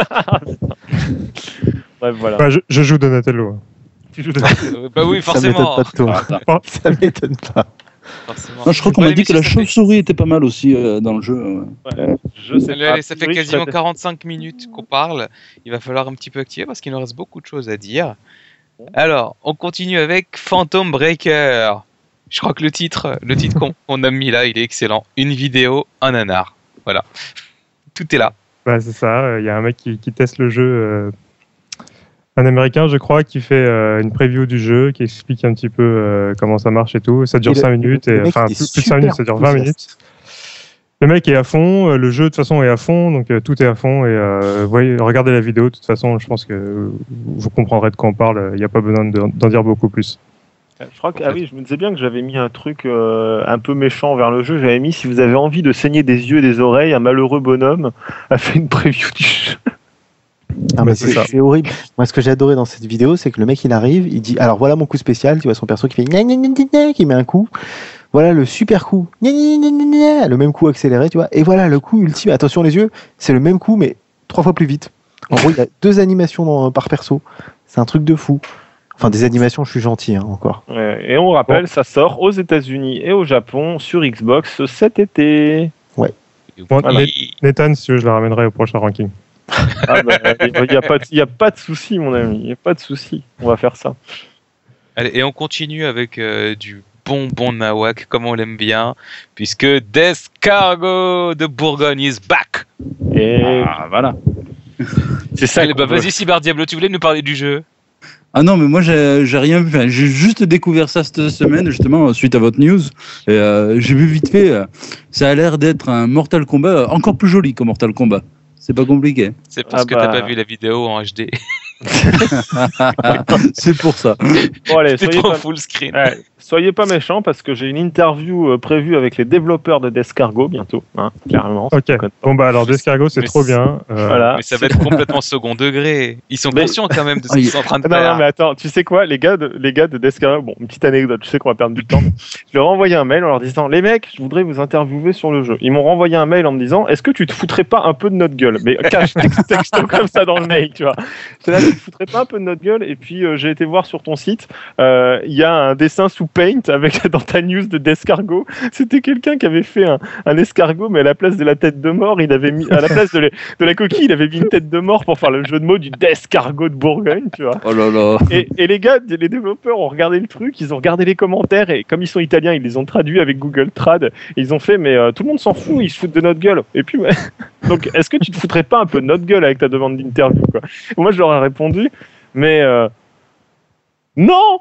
Bref, voilà. Bah, je, je joue Donatello. Tu joues Donatello. Bah oui, forcément. Ça m'étonne pas de toi. Ça m'étonne pas. Non, je crois qu'on m'a dit que la chauve-souris était pas mal aussi euh, dans le jeu. Ouais. Ouais, je sais Allez, pas. Ça fait quasiment quarante-cinq minutes qu'on parle. Il va falloir un petit peu activer parce qu'il nous reste beaucoup de choses à dire. Alors, on continue avec Phantom Breaker. Je crois que le titre, le titre qu'on, qu'on a mis là, il est excellent. Une vidéo, un nanar. Voilà. Tout est là. Bah, c'est ça. Il y a un mec qui, qui teste le jeu. Euh, un Américain, je crois, qui fait euh, une preview du jeu, qui explique un petit peu euh, comment ça marche et tout. Ça dure et cinq le, minutes. Et, enfin, plus, plus de cinq minutes, ça dure vingt minutes. Le mec est à fond, euh, le jeu de toute façon est à fond, donc euh, tout est à fond. Et euh, voyez, regardez la vidéo, de toute façon, je pense que euh, vous comprendrez de quoi on parle. Il n'y a pas besoin de- d'en dire beaucoup plus. Je crois que, ah oui, je me disais bien que j'avais mis un truc euh, un peu méchant vers le jeu. J'avais mis si vous avez envie de saigner des yeux et des oreilles, un malheureux bonhomme a fait une preview du jeu. Ah, mais Bah, c'est c'est ça. c'est horrible. Moi, ce que j'ai adoré dans cette vidéo, c'est que le mec, il arrive, il dit, alors voilà mon coup spécial, tu vois son perso qui fait gna gna gna gna gna, qui met un coup. Voilà le super coup, gna gna gna gna gna, le même coup accéléré, tu vois. Et voilà le coup ultime. Attention les yeux, c'est le même coup, mais trois fois plus vite. En gros, il y a deux animations dans- par perso. C'est un truc de fou. Enfin, des animations, je suis gentil, hein, encore. Ouais, et on rappelle, ça sort aux États-Unis et au Japon sur Xbox cet été. Bon, Voilà. Nat- Nathan, si tu veux, je la ramènerai au prochain ranking. Ah bah, il n'y a, pas de- il y a pas de souci, mon ami. Il n'y a pas de souci. On va faire ça. Allez, et on continue avec euh, du bon bon nawak, comme on l'aime bien, puisque Descargo de Bourgogne is back. Et Ah, voilà. c'est ça. Allez, qu'on bah veut. vas-y Cyber Diablo, tu voulais nous parler du jeu? Ah non, mais moi j'ai j'ai rien vu. Enfin, j'ai juste découvert ça cette semaine, justement, suite à votre news. Et euh, j'ai vu vite fait, euh, ça a l'air d'être un Mortal Kombat euh, encore plus joli que Mortal Kombat. C'est pas compliqué. C'est parce Ah que bah. t'as pas vu la vidéo en H D. C'est pour ça. Bon, allez, C'est soyez trop pas... full screen. Ouais, soyez pas méchants parce que j'ai une interview euh, prévue avec les développeurs de Descargo bientôt. Hein, clairement. Ok. Bon, bah alors, Descargo, c'est Mais trop c'est- bien. Euh, Voilà. Mais ça va être complètement second degré. Ils sont Mais- conscients quand même de ce Ah, qu'ils il- sont en train de Non, faire. non, mais attends, tu sais quoi, les gars de, les gars de Descargo, bon, une petite anecdote, je sais qu'on va perdre du temps. Je leur ai envoyé un mail en leur disant, les mecs, je voudrais vous interviewer sur le jeu. Ils m'ont renvoyé un mail en me disant, est-ce que tu te foutrais pas un peu de notre gueule? Mais cache texte, texto comme ça dans le mail, tu vois. J'étais là, tu te foutrais pas un peu de notre gueule? Et puis, euh, j'ai été voir sur ton site, euh, il y a un dessin sous Paint avec, dans ta news de Descargo. C'était quelqu'un qui avait fait un, un escargot, mais à la place de la tête de mort, il avait mis, à la place de, la- de la coquille, il avait mis une tête de mort pour faire le jeu de mots du Descargo de Bourgogne, tu vois. Oh là là. Et, et les gars, les développeurs ont regardé le truc, ils ont regardé les commentaires et comme ils sont italiens, ils les ont traduits avec Google Trad. Et ils ont fait, mais euh, tout le monde s'en fout, ils se foutent de notre gueule. Et puis, ouais. Donc, est-ce que tu te foutrais pas un peu de notre gueule avec ta demande d'interview, quoi? Et moi, je leur ai répondu, mais euh, non.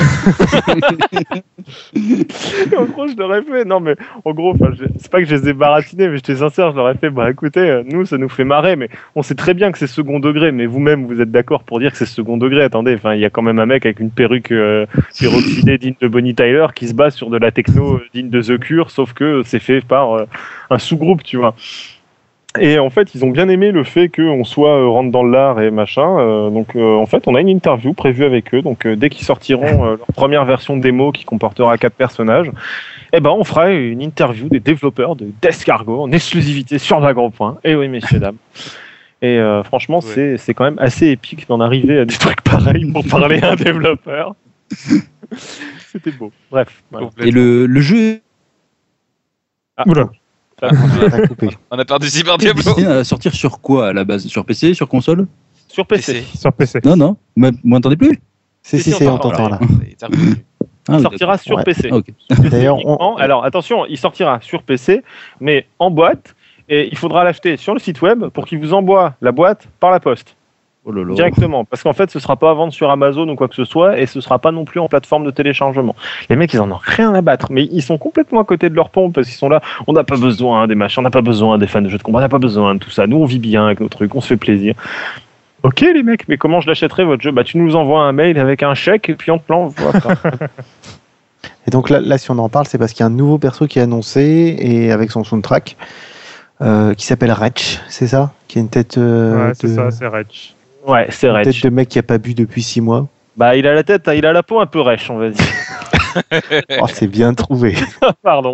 Et en gros, je leur ai fait, non, mais en gros, enfin, je- c'est pas que je les ai baratinés, mais j'étais sincère, je leur ai fait, bah écoutez, euh, nous, ça nous fait marrer, mais on sait très bien que c'est second degré, mais vous-même, vous êtes d'accord pour dire que c'est second degré. Attendez, enfin, il y a quand même un mec avec une perruque euh, peroxydée digne de Bonnie Tyler qui se base sur de la techno euh, digne de The Cure, sauf que c'est fait par euh, un sous-groupe, tu vois. Et en fait, ils ont bien aimé le fait qu'on soit euh, rentre dans l'art et machin. euh, donc, euh, en fait, on a une interview prévue avec eux. Donc, euh, dès qu'ils sortiront euh, leur première version démo qui comportera quatre personnages, eh ben, on fera une interview des développeurs de Descargo en exclusivité sur Vagrant Point. Et oui, messieurs, dames. Et euh, franchement, Ouais. c'est, c'est quand même assez épique d'en arriver à des trucs pareils pour parler à un développeur. C'était beau. Bref. Voilà. Et le, le jeu Ah, Oula. ça- T'as coupé. On a perdu Cyber est Diablo. destiné à sortir sur quoi à la base? Sur P C, sur console? Sur P C. P C. Sur P C. Non, non. Vous m'avez- vous m'entendez plus? Si, Si, si, si, c'est, on on t'entend là. Il est revenu. Ah, Il oui, sortira sur Ouais. P C. d'accord. Ok. D'ailleurs, on- Uniquement. Alors attention, il sortira sur P C, mais en boîte, et il faudra l'acheter sur le site web pour qu'il vous envoie la boîte par la poste, Oh là là. directement. Parce qu'en fait, ce sera pas à vendre sur Amazon ou quoi que ce soit, et ce sera pas non plus en plateforme de téléchargement. Les mecs, ils en ont rien à battre, mais ils sont complètement à côté de leur pompe parce qu'ils sont là. On n'a pas besoin des machins, on n'a pas besoin des fans de jeux de combat, on n'a pas besoin de tout ça. Nous, on vit bien avec nos trucs, on se fait plaisir. Ok les mecs, mais comment je l'achèterai votre jeu? Bah tu nous envoies un mail avec un chèque et puis on te l'envoie. Et donc là, là, si on en parle, c'est parce qu'il y a un nouveau perso qui est annoncé et avec son soundtrack euh, qui s'appelle Wretch, c'est ça? Qui a une tête, euh, Ouais, c'est de, ça, c'est Retch. Ouais, c'est une vrai. tête de mec qui a pas bu depuis six mois. Bah il a la tête, il a la peau un peu rêche, on va dire. Oh, c'est bien trouvé. Pardon.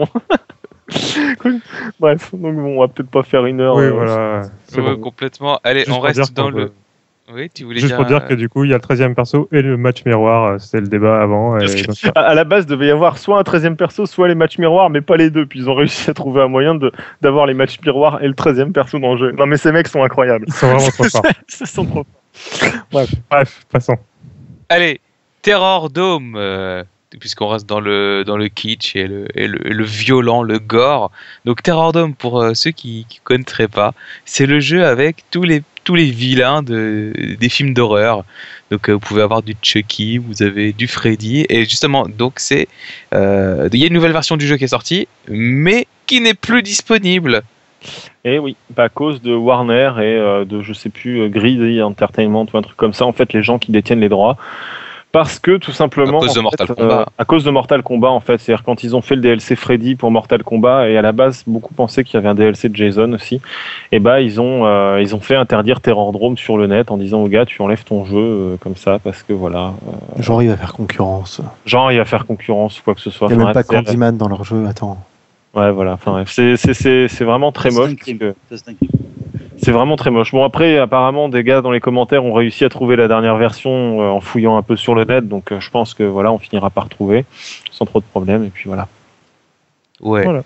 Bref, donc bon, on va peut-être pas faire une heure. Oui, euh, voilà. C'est Ouais, bon. complètement. Allez, Juste on pour reste dire dans qu'on le. peut- Oui, tu voulais Juste dire. pour dire euh, que du coup, il y a le treizième perso et le match miroir. euh, C'était le débat avant. Et Parce que- donc, À, à la base, devait y avoir soit un treizième perso, soit les matchs miroirs, mais pas les deux. Puis ils ont réussi à trouver un moyen de d'avoir les matchs miroirs et le treizième perso dans le jeu. Non, mais ces mecs sont incroyables. ils sont vraiment trop forts. Ils sont trop. Bref, passons. Allez, Terror Dome, euh, puisqu'on reste dans le, dans le kitsch et le, et, le, et le violent, le gore. Donc Terror Dome, pour euh, ceux qui ne connaîtraient pas, c'est le jeu avec tous les, tous les vilains de, des films d'horreur. Donc euh, vous pouvez avoir du Chucky, vous avez du Freddy, et justement, donc c'est, euh, il y a une nouvelle version du jeu qui est sortie, mais qui n'est plus disponible. Et oui, bah, à cause de Warner et euh, de, je sais plus, euh, Greedy Entertainment ou un truc comme ça, en fait, les gens qui détiennent les droits. Parce que tout simplement, à cause de en Mortal fait, Kombat. Euh, à cause de Mortal Kombat, en fait, c'est-à-dire quand ils ont fait le D L C Freddy pour Mortal Kombat, et à la base, beaucoup pensaient qu'il y avait un D L C de Jason aussi, et bah ils ont euh, ils ont fait interdire Terrordrome sur le net en disant aux gars, tu enlèves ton jeu euh, comme ça parce que voilà. Euh, Genre, il va faire concurrence. genre, il va faire concurrence ou quoi que ce soit. Il n'y a Enfin, même pas bref, Candyman dans leur jeu, attends. Ouais, voilà. Enfin, bref, c'est c'est c'est c'est vraiment très Ça, c'est moche. un crime. parce que- Ça, c'est un crime. C'est vraiment très moche. Bon, après, apparemment, des gars dans les commentaires ont réussi à trouver la dernière version euh, en fouillant un peu sur le net, donc euh, je pense que voilà, on finira par trouver sans trop de problèmes, et puis voilà. Ouais. Voilà.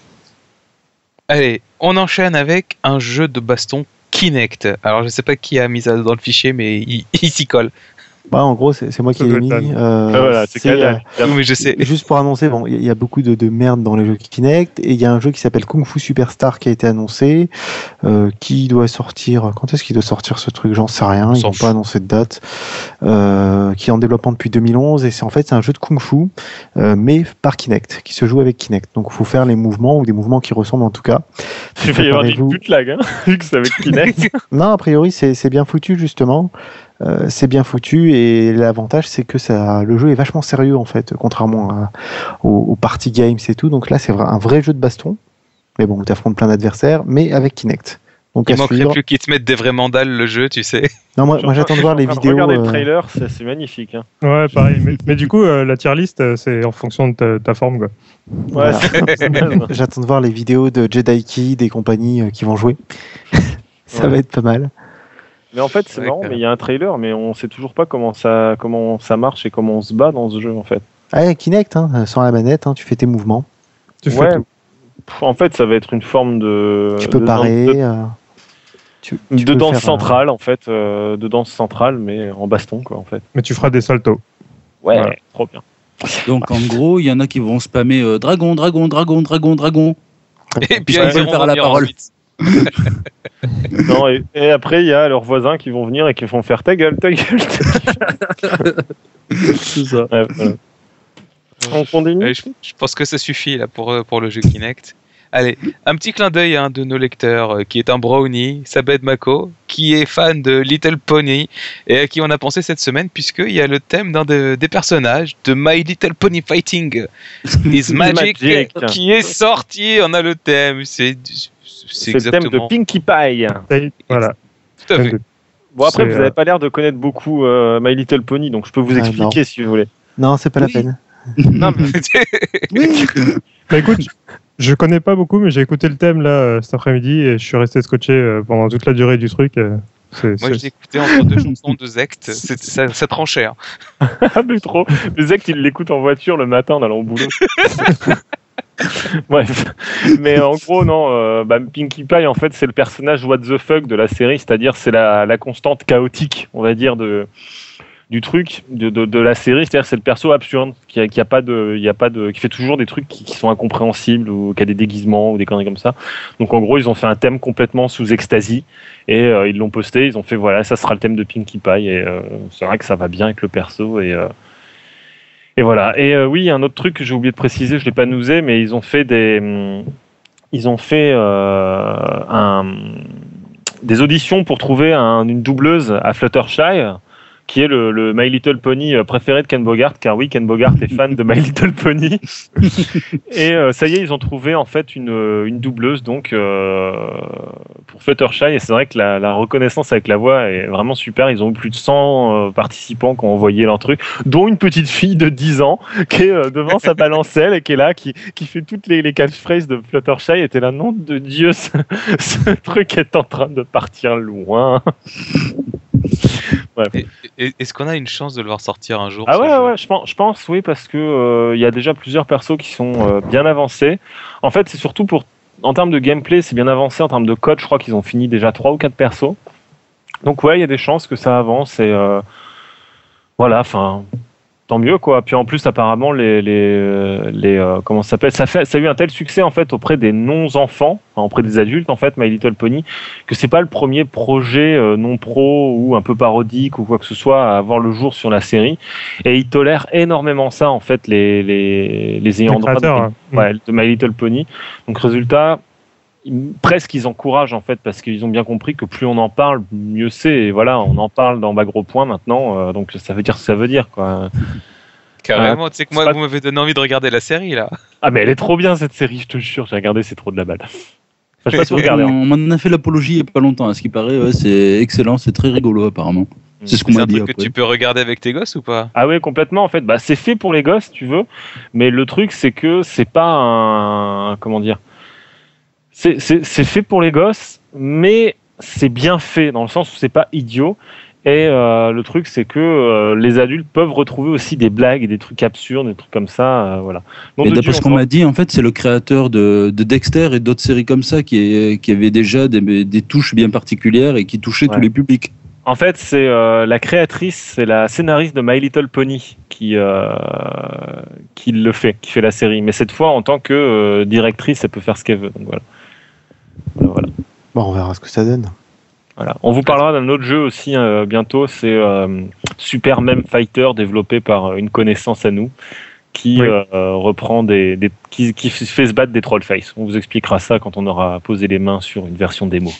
Allez, on enchaîne avec un jeu de baston Kinect. Alors je sais pas qui a mis ça dans le fichier, mais il, il s'y colle. Bah, en gros, c'est c'est moi qui Ça l'ai doit mis. être Dan. euh, Ah, voilà, c'est c'est, Canal, euh, évidemment. Oui, mais je sais. Juste pour annoncer, bon, il y, y a beaucoup de, de merde dans les jeux Kinect, et il y a un jeu qui s'appelle Kung Fu Superstar qui a été annoncé, euh, qui doit sortir. Quand est-ce qu'il doit sortir ce truc? J'en sais rien. On Ils s'en n'ont fout. pas annoncé de date. Euh, qui est en développement depuis deux mille onze, et c'est en fait c'est un jeu de Kung Fu, euh, mais par Kinect, qui se joue avec Kinect. Donc il faut faire les mouvements ou des mouvements qui ressemblent en tout cas. Il va y avoir du Préparez-vous. bootleg, hein, vu que c'est avec Kinect. Non, a priori c'est c'est bien foutu justement. Euh, c'est bien foutu, et l'avantage c'est que ça, le jeu est vachement sérieux en fait, contrairement à- aux, aux party games et tout. Donc là c'est vra- un vrai jeu de baston, mais bon, tu affrontes plein d'adversaires, mais avec Kinect. Donc Il à manquerait suivre. plus qu'ils te mettent des vrais mandales le jeu, tu sais. Non, moi, moi j'attends de voir les vidéos. Regardez le euh, trailer, c'est c'est magnifique. Hein. Ouais, pareil. Mais, mais du coup, euh, la tier list, euh, c'est en fonction de ta, ta forme, quoi. Ouais, Voilà. c'est- c'est bien. J'attends de voir les vidéos de Jedi Kid et compagnie euh, qui vont jouer. Ça Ouais. va être pas mal. Mais en fait, c'est Ouais, marrant, carrément. mais il y a un trailer, mais on sait toujours pas comment ça, comment ça marche et comment on se bat dans ce jeu, en fait. Ah, Kinect, hein, sans la manette, hein, tu fais tes mouvements. Tu fais Ouais. tout. Pff, En fait, ça va être une forme de. tu peux de parer. danse- euh, tu, De, tu de peux danse faire, euh, centrale, en fait. euh, de danse centrale, mais en baston, quoi, en fait. Mais tu feras des saltos. Ouais, Voilà. trop bien. Donc en gros, il y en a qui vont spammer euh, dragon, dragon, dragon, dragon, dragon. Et puis Ouais, ils je vais iront faire la dormir parole. ensuite. Non, et, et après, il y a leurs voisins qui vont venir et qui vont faire ta gueule, ta gueule. ta gueule. C'est ça. Ouais, voilà. On continue. Euh, je, je pense que ça suffit là pour, euh, pour le jeu Kinect. Allez, un petit clin d'œil à un de nos lecteurs euh, qui est un brownie, Sabed Mako, qui est fan de Little Pony et à qui on a pensé cette semaine puisqu'il y a le thème d'un de- des personnages de My Little Pony Fighting is Magic, Magic. qui est sorti. On a le thème, c'est c'est C'est le thème de exactement. Pinkie Pie. Ça y est, Voilà. Tout à fait. Bon, après, C'est, vous euh, n'avez pas l'air de connaître beaucoup euh, My Little Pony, donc je peux vous Ah, expliquer si vous voulez. Non, c'est pas Oui. la peine. Non, mais Oui. Bah écoute, je connais pas beaucoup, mais j'ai écouté le thème là euh, cet après-midi et je suis resté scotché euh, pendant toute la durée du truc. euh, c'est- Moi, c'est- je l'ai écouté entre deux chansons de Zect. C'est- Ça, ça tranchait. hein. Ah, mais trop. Le Zect, il l'écoute en voiture le matin en allant au boulot. Bref. Mais en gros, non, euh, bah, Pinkie Pie, en fait, c'est le personnage what the fuck de la série, c'est-à-dire c'est la, la constante chaotique, on va dire, de, du truc, de, de, de la série. C'est-à-dire c'est le perso absurde, qui, a, qui, a pas de, il y a pas de, qui fait toujours des trucs qui, qui sont incompréhensibles, ou qui a des déguisements, ou des conneries comme ça. Donc en gros, ils ont fait un thème complètement sous ecstasy, et euh, ils l'ont posté, ils ont fait, voilà, ça sera le thème de Pinkie Pie, et euh, c'est vrai que ça va bien avec le perso, et... Euh, Et voilà. Et euh, oui, un autre truc que j'ai oublié de préciser, je l'ai pas nousé, mais ils ont fait des, hum, ils ont fait euh, un, des auditions pour trouver un- une doubleuse à Fluttershy, qui est le, le My Little Pony préféré de Ken Bogart, car oui, Ken Bogart est fan de My Little Pony. Et euh, ça y est, ils ont trouvé en fait une, une doubleuse donc euh, pour Fluttershy, et c'est vrai que la, la reconnaissance avec la voix est vraiment super. Ils ont eu plus de cent euh, participants qui ont envoyé leur truc, dont une petite fille de dix ans qui est euh, devant sa balancelle et qui est là, qui, qui fait toutes les, les catchphrases de Fluttershy. Et t'es là, nom de Dieu, ce, ce truc est en train de partir loin. Et- et- Est-ce qu'on a une chance de le voir sortir un jour Ah ce ouais, jeu ouais, je pense, je pense, oui, parce que euh, il y a déjà plusieurs persos qui sont euh, bien avancés. En fait, c'est surtout pour, en termes de gameplay, c'est bien avancé. En termes de code, je crois qu'ils ont fini déjà trois ou quatre persos. Donc ouais, il y a des chances que ça avance et euh, voilà. Enfin, tant mieux quoi. Puis en plus apparemment les les les euh, comment ça s'appelle, ça fait ça a eu un tel succès en fait auprès des non-enfants, enfin, auprès des adultes en fait, My Little Pony, que c'est pas le premier projet euh, non pro ou un peu parodique ou quoi que ce soit à avoir le jour sur la série, et ils tolèrent énormément ça en fait les les les ayants droit de, hein. ouais, de My Little Pony. Donc résultat, ils, presque ils encouragent en fait parce qu'ils ont bien compris que plus on en parle, mieux c'est. Et voilà, on en parle dans Bas Gros Point maintenant, euh, donc ça veut dire ce que ça veut dire quoi. Carrément, tu sais que moi, pas... vous m'avez donné envie de regarder la série là. Ah mais elle est trop bien cette série, je te jure. J'ai regardé, c'est trop de la balle. Enfin, je sais pas si vous regardez. On m'en a fait l'apologie il y a pas longtemps. À ce qui paraît, ouais, c'est excellent, c'est très rigolo apparemment. C'est ce qu'on m'a dit. C'est un truc que tu peux regarder avec tes gosses ou pas? Ah ouais, complètement en fait. Bah c'est fait pour les gosses, si tu veux. Mais le truc c'est que c'est pas un comment dire. C'est, c'est, c'est fait pour les gosses, mais c'est bien fait dans le sens où c'est pas idiot. Et euh, le truc, c'est que euh, les adultes peuvent retrouver aussi des blagues et des trucs absurdes, des trucs comme ça. Euh, voilà. Donc, et d'après ce qu'on m'a dit, en fait, c'est le créateur de, de Dexter et d'autres séries comme ça qui, qui avait déjà des, des touches bien particulières et qui touchaient ouais. tous les publics. En fait, c'est euh, la créatrice, c'est la scénariste de My Little Pony qui euh, qui le fait, qui fait la série. Mais cette fois, en tant que euh, directrice, elle peut faire ce qu'elle veut. Donc voilà. Voilà, voilà. Bon, on verra ce que ça donne. Voilà. On vous parlera d'un autre jeu aussi euh, bientôt, c'est euh, Super Meme Fighter, développé par une connaissance à nous, qui oui. euh, reprend des, des qui, qui fait se battre des Trollface. On vous expliquera ça quand on aura posé les mains sur une version démo.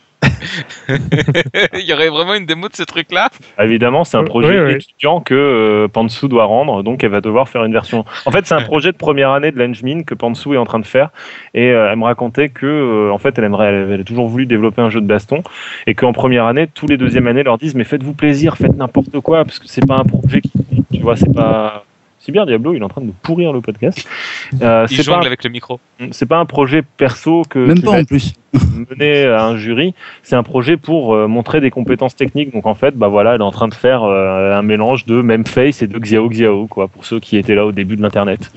Il y aurait vraiment une démo de ce truc-là? Évidemment, c'est un projet oui, oui. étudiant que euh, Pantsu doit rendre, donc elle va devoir faire une version. En fait, c'est un projet de première année de l'Engmin que Pantsu est en train de faire, et euh, elle me racontait que, euh, en fait, elle aimerait, elle, elle a toujours voulu développer un jeu de baston, et qu'en première année, tous les deuxièmes années leur disent mais faites-vous plaisir, faites n'importe quoi, parce que c'est pas un projet qui, tu vois, c'est pas. C'est bien, Diablo, il est en train de nous pourrir le podcast. Euh, il jongle avec le micro. C'est pas un projet perso que même pas en plus mener à un jury. C'est un projet pour euh, montrer des compétences techniques. Donc en fait, bah voilà, elle est en train de faire euh, un mélange de Memface et de Xiao Xiao, quoi, pour ceux qui étaient là au début de l'internet.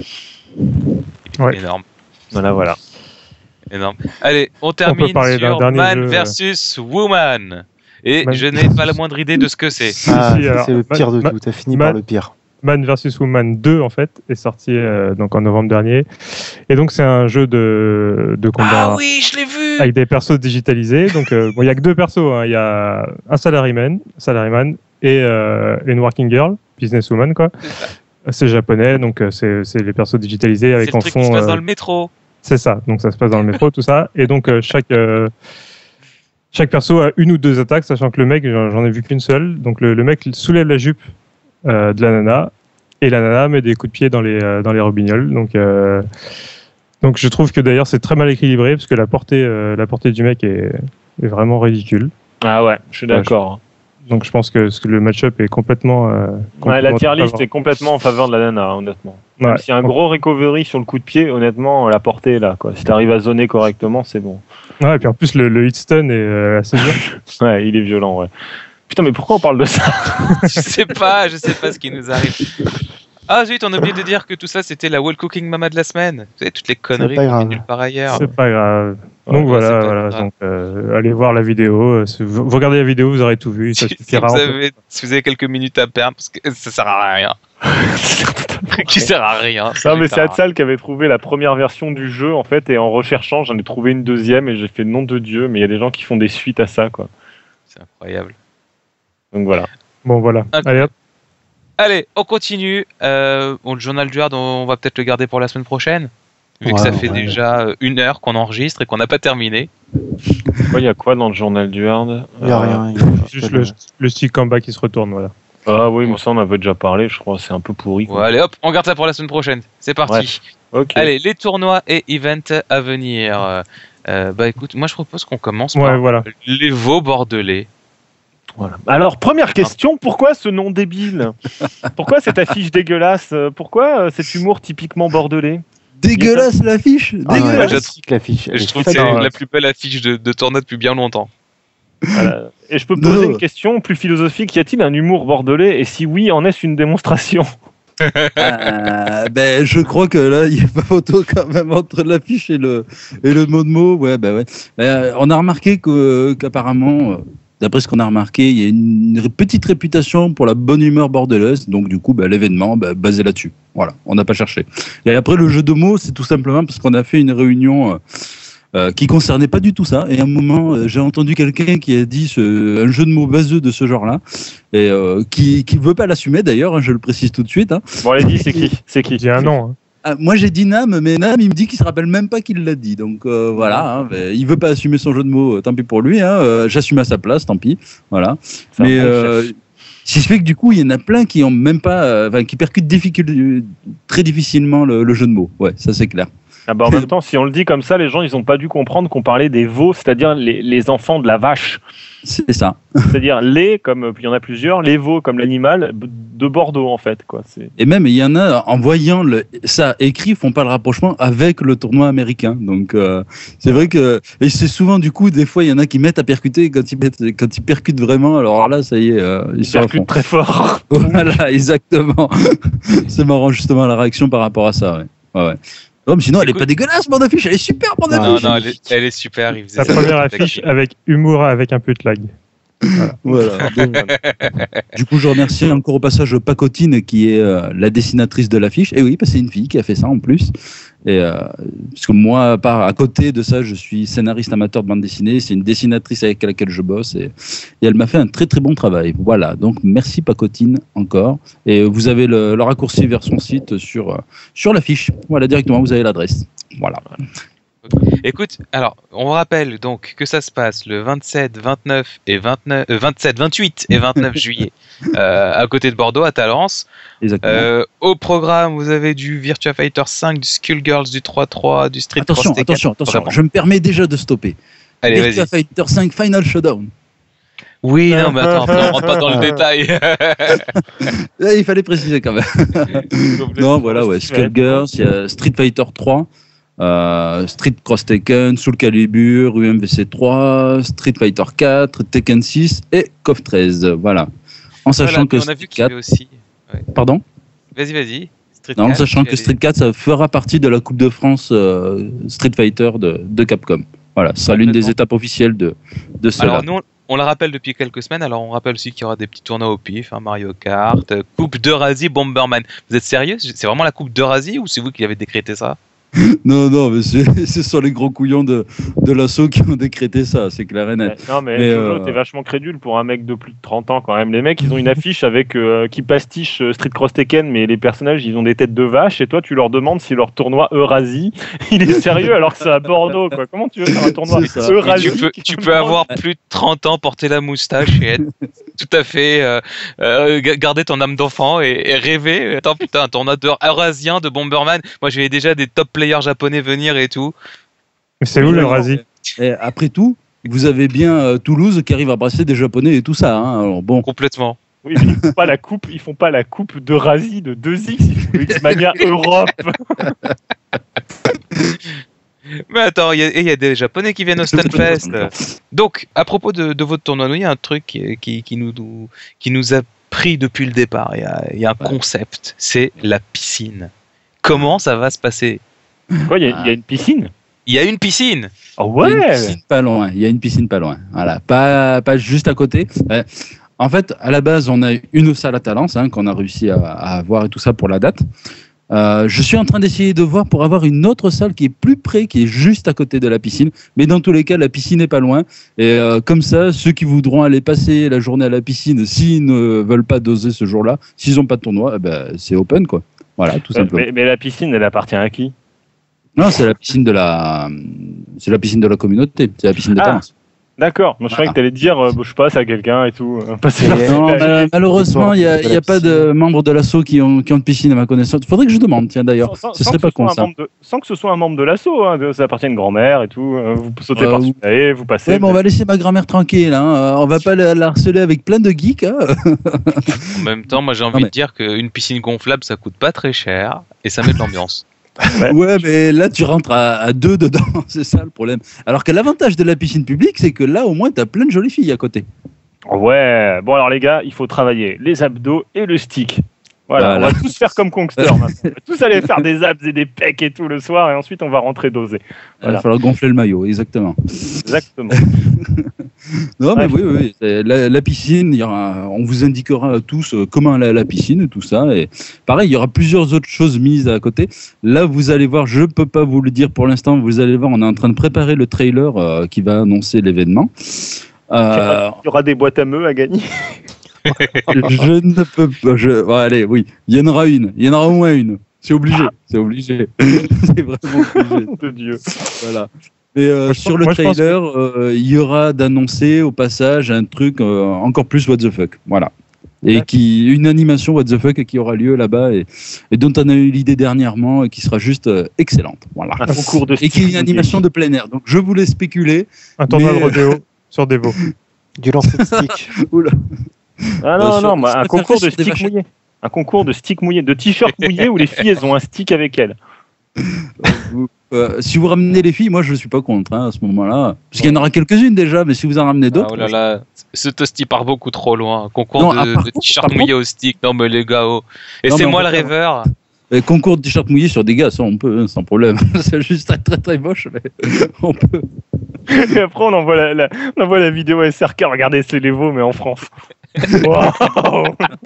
Ouais. Énorme. Voilà, voilà. Énorme. Allez, on termine on sur Man versus Woman. Et Man... je n'ai pas la moindre idée de ce que c'est. Ah, si, alors, c'est le pire de Man... tout. T'as fini Man... par le pire. Man versus Woman deux en fait est sorti euh, donc en novembre dernier, et donc c'est un jeu de, de combat. Ah oui, je l'ai vu. Avec des persos digitalisés. Donc euh, bon, il y a que deux persos. Hein. Il y a un salaryman, salaryman et euh, une working girl, businesswoman quoi. C'est, c'est japonais, donc euh, c'est, c'est les persos digitalisés avec c'est le en truc fond. Qui se passe euh, dans le métro. C'est ça. Donc ça se passe dans le métro, tout ça. Et donc euh, chaque euh, chaque perso a une ou deux attaques, sachant que le mec, j'en, j'en ai vu qu'une seule. Donc le, le mec soulève la jupe Euh, de la nana, et la nana met des coups de pied dans les, euh, dans les robignoles. Donc, euh, donc je trouve que d'ailleurs c'est très mal équilibré, parce que la portée, euh, la portée du mec est, est vraiment ridicule. Ah ouais, je suis d'accord. Ouais, je, donc je pense que, que le match-up est complètement... Euh, complètement ouais, la tier list est complètement en faveur de la nana, honnêtement. Même ouais. s'il y a un gros recovery sur le coup de pied, honnêtement, la portée est là, quoi. Si tu arrives à zoner correctement, c'est bon. Ouais, et puis en plus le, le hit stun est euh, assez dur. Ouais, il est violent, ouais. Putain, mais pourquoi on parle de ça? Je sais pas, je sais pas ce qui nous arrive. Ah zut, on a oublié de dire que tout ça c'était la Well Cooking Mama de la semaine. Vous savez, toutes les conneries qu'on fait nulle part ailleurs. C'est pas grave. Donc ouais, voilà, voilà. Donc, euh, allez voir la vidéo. Vous regardez la vidéo, vous aurez tout vu. Ça si, si, vous avez, si vous avez quelques minutes à perdre, parce que ça sert à rien. Qui sert à rien. Non, mais c'est Hatsal qui avait trouvé la première version du jeu en fait, et en recherchant, j'en ai trouvé une deuxième et j'ai fait nom de Dieu, mais il y a des gens qui font des suites à ça, quoi. C'est incroyable. Donc voilà. Bon voilà. Okay. Allez hop. Allez, on continue. Euh, bon, le journal du Hard, on va peut-être le garder pour la semaine prochaine, vu ouais, que ça fait ouais. déjà une heure qu'on enregistre et qu'on n'a pas terminé. Il y a quoi dans le journal du Hard? Il n'y a euh, rien. Y a juste le, le stick en bas qui se retourne, voilà. Ah oui, mais ça on avait déjà parlé, je crois, c'est un peu pourri. Ouais, allez hop, on garde ça pour la semaine prochaine. C'est parti. Ouais. Okay. Allez, les tournois et events à venir. Euh, bah écoute, moi je propose qu'on commence ouais, par voilà. les veaux bordelais. Voilà. Alors, première question, pourquoi ce nom débile? Pourquoi cette affiche dégueulasse? Pourquoi cet humour typiquement bordelais? Dégueulasse l'affiche, ah, dégueulasse. Ouais, je, l'affiche. Je trouve que c'est la plus belle affiche de, de tournoi depuis bien longtemps. Voilà. Et je peux poser non. une question plus philosophique, y a-t-il un humour bordelais? Et si oui, en est-ce une démonstration? euh, ben, je crois que là, il n'y a pas photo quand même entre l'affiche et le, et le mot de mot. Ouais, ben ouais. Ben, on a remarqué que, qu'apparemment... d'après ce qu'on a remarqué, il y a une petite réputation pour la bonne humeur bordelaise. Donc du coup, bah, l'événement bah, basé là-dessus. Voilà, on n'a pas cherché. Et après, le jeu de mots, c'est tout simplement parce qu'on a fait une réunion... Euh, Euh, qui concernait pas du tout ça. Et à un moment, euh, j'ai entendu quelqu'un qui a dit ce, un jeu de mots baseux de ce genre-là, et euh, qui qui veut pas l'assumer d'ailleurs. Hein, je le précise tout de suite. Hein. Bon, allez, dis, c'est qui C'est qui Il y a un an. Hein. Ah, moi, j'ai dit Nam, mais Nam, il me dit qu'il se rappelle même pas qu'il l'a dit. Donc euh, voilà, hein, il veut pas assumer son jeu de mots. Euh, tant pis pour lui. Hein, euh, j'assume à sa place. Tant pis. Voilà. C'est un mais bon euh, chef. ce qui fait que du coup, il y en a plein qui ont même pas, euh, enfin, qui percutent difficile, très difficilement le, le jeu de mots. Ouais, ça c'est clair. Ah bah en même temps, si on le dit comme ça, les gens ils ont pas dû comprendre qu'on parlait des veaux, c'est-à-dire les, les enfants de la vache. C'est ça. C'est-à-dire les, comme il y en a plusieurs, les veaux comme l'animal de Bordeaux en fait. Quoi. C'est... Et même, il y en a, en voyant le, ça écrit, font pas le rapprochement avec le tournoi américain. Donc, euh, c'est vrai que, et c'est souvent, du coup, des fois, il y en a qui mettent à percuter, quand ils, mettent, quand ils percutent vraiment, alors là, ça y est, euh, ils, Ils sont à fond. percutent très fort. Voilà, exactement. C'est marrant, justement, la réaction par rapport à ça, ouais. Ouais, ouais. Non, mais sinon, elle est Écoute- pas dégueulasse, mon affiche, elle est super, mon Non, affiche. non, elle est, elle est super. Il faisait Sa ça première avec- affiche avec humour, avec un peu de lag. Voilà. Donc, du coup, je remercie encore au passage Pacotine qui est euh, la dessinatrice de l'affiche. Et oui, parce que c'est une fille qui a fait ça en plus. Et euh, parce que moi, à, part, à côté de ça, je suis scénariste amateur de bande dessinée. C'est une dessinatrice avec laquelle je bosse et, et elle m'a fait un très très bon travail. Voilà. Donc merci Pacotine encore. Et vous avez le, le raccourci vers son site sur euh, sur l'affiche. Voilà, directement, vous avez l'adresse. Voilà. Écoute, alors, on rappelle donc que ça se passe le vingt-sept, vingt-neuf et vingt-neuf, euh, vingt-sept, vingt-huit et vingt-neuf juillet euh, à côté de Bordeaux, à Talence. Exactement. Euh, au programme, vous avez du Virtua Fighter cinq, du Skullgirls, du trois trois, du Street attention, Cross Tekken. attention, attention. Vraiment. Je me permets déjà de stopper. Allez, Virtua vas-y. Fighter cinq Final Showdown. Oui, non, mais attends, après, on rentre pas dans le détail. Eh, il fallait préciser quand même. Non, voilà, ouais. Skullgirls, il y a Street Fighter trois, euh, Street Cross Tekken, Soul Calibur, U M V C trois, Street Fighter quatre, Tekken six et K O F treize. Voilà. En sachant Voilà, que on a Street vu qu'il y avait quatre, aussi. pardon. Vas-y, vas-y. Street Non, en quatre, sachant il y que a Street des- quatre, ça fera partie de la Coupe de France euh, Street Fighter de, de Capcom. Voilà, ce sera l'une des Complètement. étapes officielles de, de cela. Alors, nous, on la rappelle depuis quelques semaines. Alors, on rappelle aussi qu'il y aura des petits tournois au pif, hein, Mario Kart, euh, Coupe d'Eurasie, Bomberman. Vous êtes sérieux? C'est vraiment la Coupe d'Eurasie ou c'est vous qui avez décrété ça? Non, non, mais c'est- ce sont les gros couillons de, de l'assaut qui ont décrété ça, c'est clair et net. Non mais, Mais, Jojo, euh, t'es vachement crédule pour un mec de plus de trente ans quand même. Les mecs, ils ont une affiche avec euh, qui pastiche euh, Street Cross Tekken, mais les personnages, ils ont des têtes de vache. Et toi, tu leur demandes si leur tournoi Eurasie, il est sérieux alors que c'est à Bordeaux, quoi. Comment tu veux faire un tournoi C'est ça. Mais Eurasie tu peux, tu peux avoir plus de trente ans, porter la moustache et être tout à fait euh, euh, ga- garder ton âme d'enfant et, et rêver. Attends, putain, un tournoi de eurasien de Bomberman. Moi, j'avais déjà des top players japonais venir et tout. Mais c'est où Oui, le non, Razi? Et après tout, vous avez bien euh, Toulouse qui arrive à brasser des Japonais et tout ça. Hein. Alors bon, Complètement. Oui, mais ils font pas la coupe, ils font pas la coupe d'Eurasie de deux X, ils font X-Mania Europe. Mais attends, il y, a- il y a des japonais qui viennent au Stunfest. Donc, à propos de, de votre tournoi, nous, il y a un truc qui, qui, qui nous, qui nous a pris depuis le départ. Il y a, il y a un Ouais. concept, c'est la piscine. Comment ça va se passer? Quoi, il y, a- il y a une piscine? Il y a une piscine. Ah il y a ouais. une piscine pas loin. Il y a une piscine pas loin. Voilà, pas, pas juste à côté. Ouais. En fait, à la base, on a une salle à Talence hein, qu'on a réussi à, à avoir et tout ça pour la date. Euh, je suis en train d'essayer de voir pour avoir une autre salle qui est plus près, qui est juste à côté de la piscine. Mais dans tous les cas, la piscine n'est pas loin. Et euh, comme ça, ceux qui voudront aller passer la journée à la piscine, s'ils ne veulent pas doser ce jour-là, s'ils n'ont pas de tournoi, eh ben, c'est open, quoi. Voilà, tout simplement. Mais, mais la piscine, elle appartient à qui? Non, c'est la piscine de la, c'est la piscine de la communauté. C'est la piscine de Ah. Talence. D'accord. Moi, je croyais que t'allais dire, euh, bon, je passe à quelqu'un et tout. euh, passer Et- leur- Non, mal- malheureusement, il n'y a, de il y la a pas de membres de l'assaut qui ont, qui ont de piscine à ma connaissance. Il faudrait que je demande, tiens d'ailleurs. Sans- sans- Ce sans serait que pas ce soit con un ça. membre de- sans que ce soit un membre de l'assaut, hein, de- ça appartient à une grand-mère et tout. euh, Vous sautez Euh, par-dessus la haie, vous passez. Ouais, mais on va laisser ma grand-mère tranquille. Hein. Euh, On va pas la, la harceler avec plein de geeks. Hein. En même temps, moi, j'ai envie Non, mais- de dire qu'une piscine gonflable, ça coûte pas très cher et ça met de l'ambiance. Ouais. Ouais, mais là, tu rentres à, à deux dedans. C'est ça le problème. Alors que l'avantage de la piscine publique, c'est que là, au moins, tu as plein de jolies filles à côté. Ouais. Bon, alors les gars, il faut travailler les abdos et le stick. Voilà, Voilà. on va tous faire comme Kongster maintenant. On va tous aller faire des abs et des pecs et tout le soir et ensuite on va rentrer doser. Il Voilà. va falloir gonfler le maillot, exactement. Exactement. Non, mais Ouais. oui, oui, oui. C'est La, la piscine, il y aura, on vous indiquera à tous euh, comment aller à la piscine et tout ça. Et pareil, il y aura plusieurs autres choses mises à côté. Là, vous allez voir, je peux pas vous le dire pour l'instant, vous allez voir, on est en train de préparer le trailer euh, qui va annoncer l'événement. Euh, Il y aura des boîtes à meux à gagner. je ne peux pas. Je... Bon, allez, oui, il y en aura une. Il y en aura au moins une. C'est obligé. C'est obligé. C'est vraiment obligé. De Dieu. Voilà. Mais euh, Moi, je sur pense- le moi, je pense trailer, euh, il y aura d'annoncer au passage un truc euh, encore plus what the fuck. Voilà. Et Ouais. qui une animation what the fuck qui aura lieu là-bas et, et dont on a eu l'idée dernièrement et qui sera juste euh, excellente. Voilà. Un concours de Et qui est une animation de plein air. Donc je vous laisse spéculer. Un tournoi Mais- de rodéo sur des veaux. Du lancer de stick. Oula. Ah Euh, non, sur- non, moi, je un préférerais concours de sur des stick vaches. mouillé. Un concours de stick mouillé, de t-shirt mouillé où les filles elles ont un stick avec elles. Vous- euh, si vous ramenez les filles, moi je suis pas contre hein, à ce moment-là. Parce qu'il y en aura quelques-unes déjà, mais si vous en ramenez Ah, d'autres. oh là là, ce toasty part beaucoup trop loin. Concours Non, de, ah, par de contre- t-shirt par mouillé au stick. Non, mais les gars, oh. Et Non, c'est mais on moi le peut faire- rêveur. euh, concours de t-shirt mouillé sur des gars, ça on peut, hein, sans problème. C'est juste très très très moche, mais on peut. Et après on envoie la, la- on envoie la vidéo à S R K, regardez c'est les veaux mais en France. Waouh.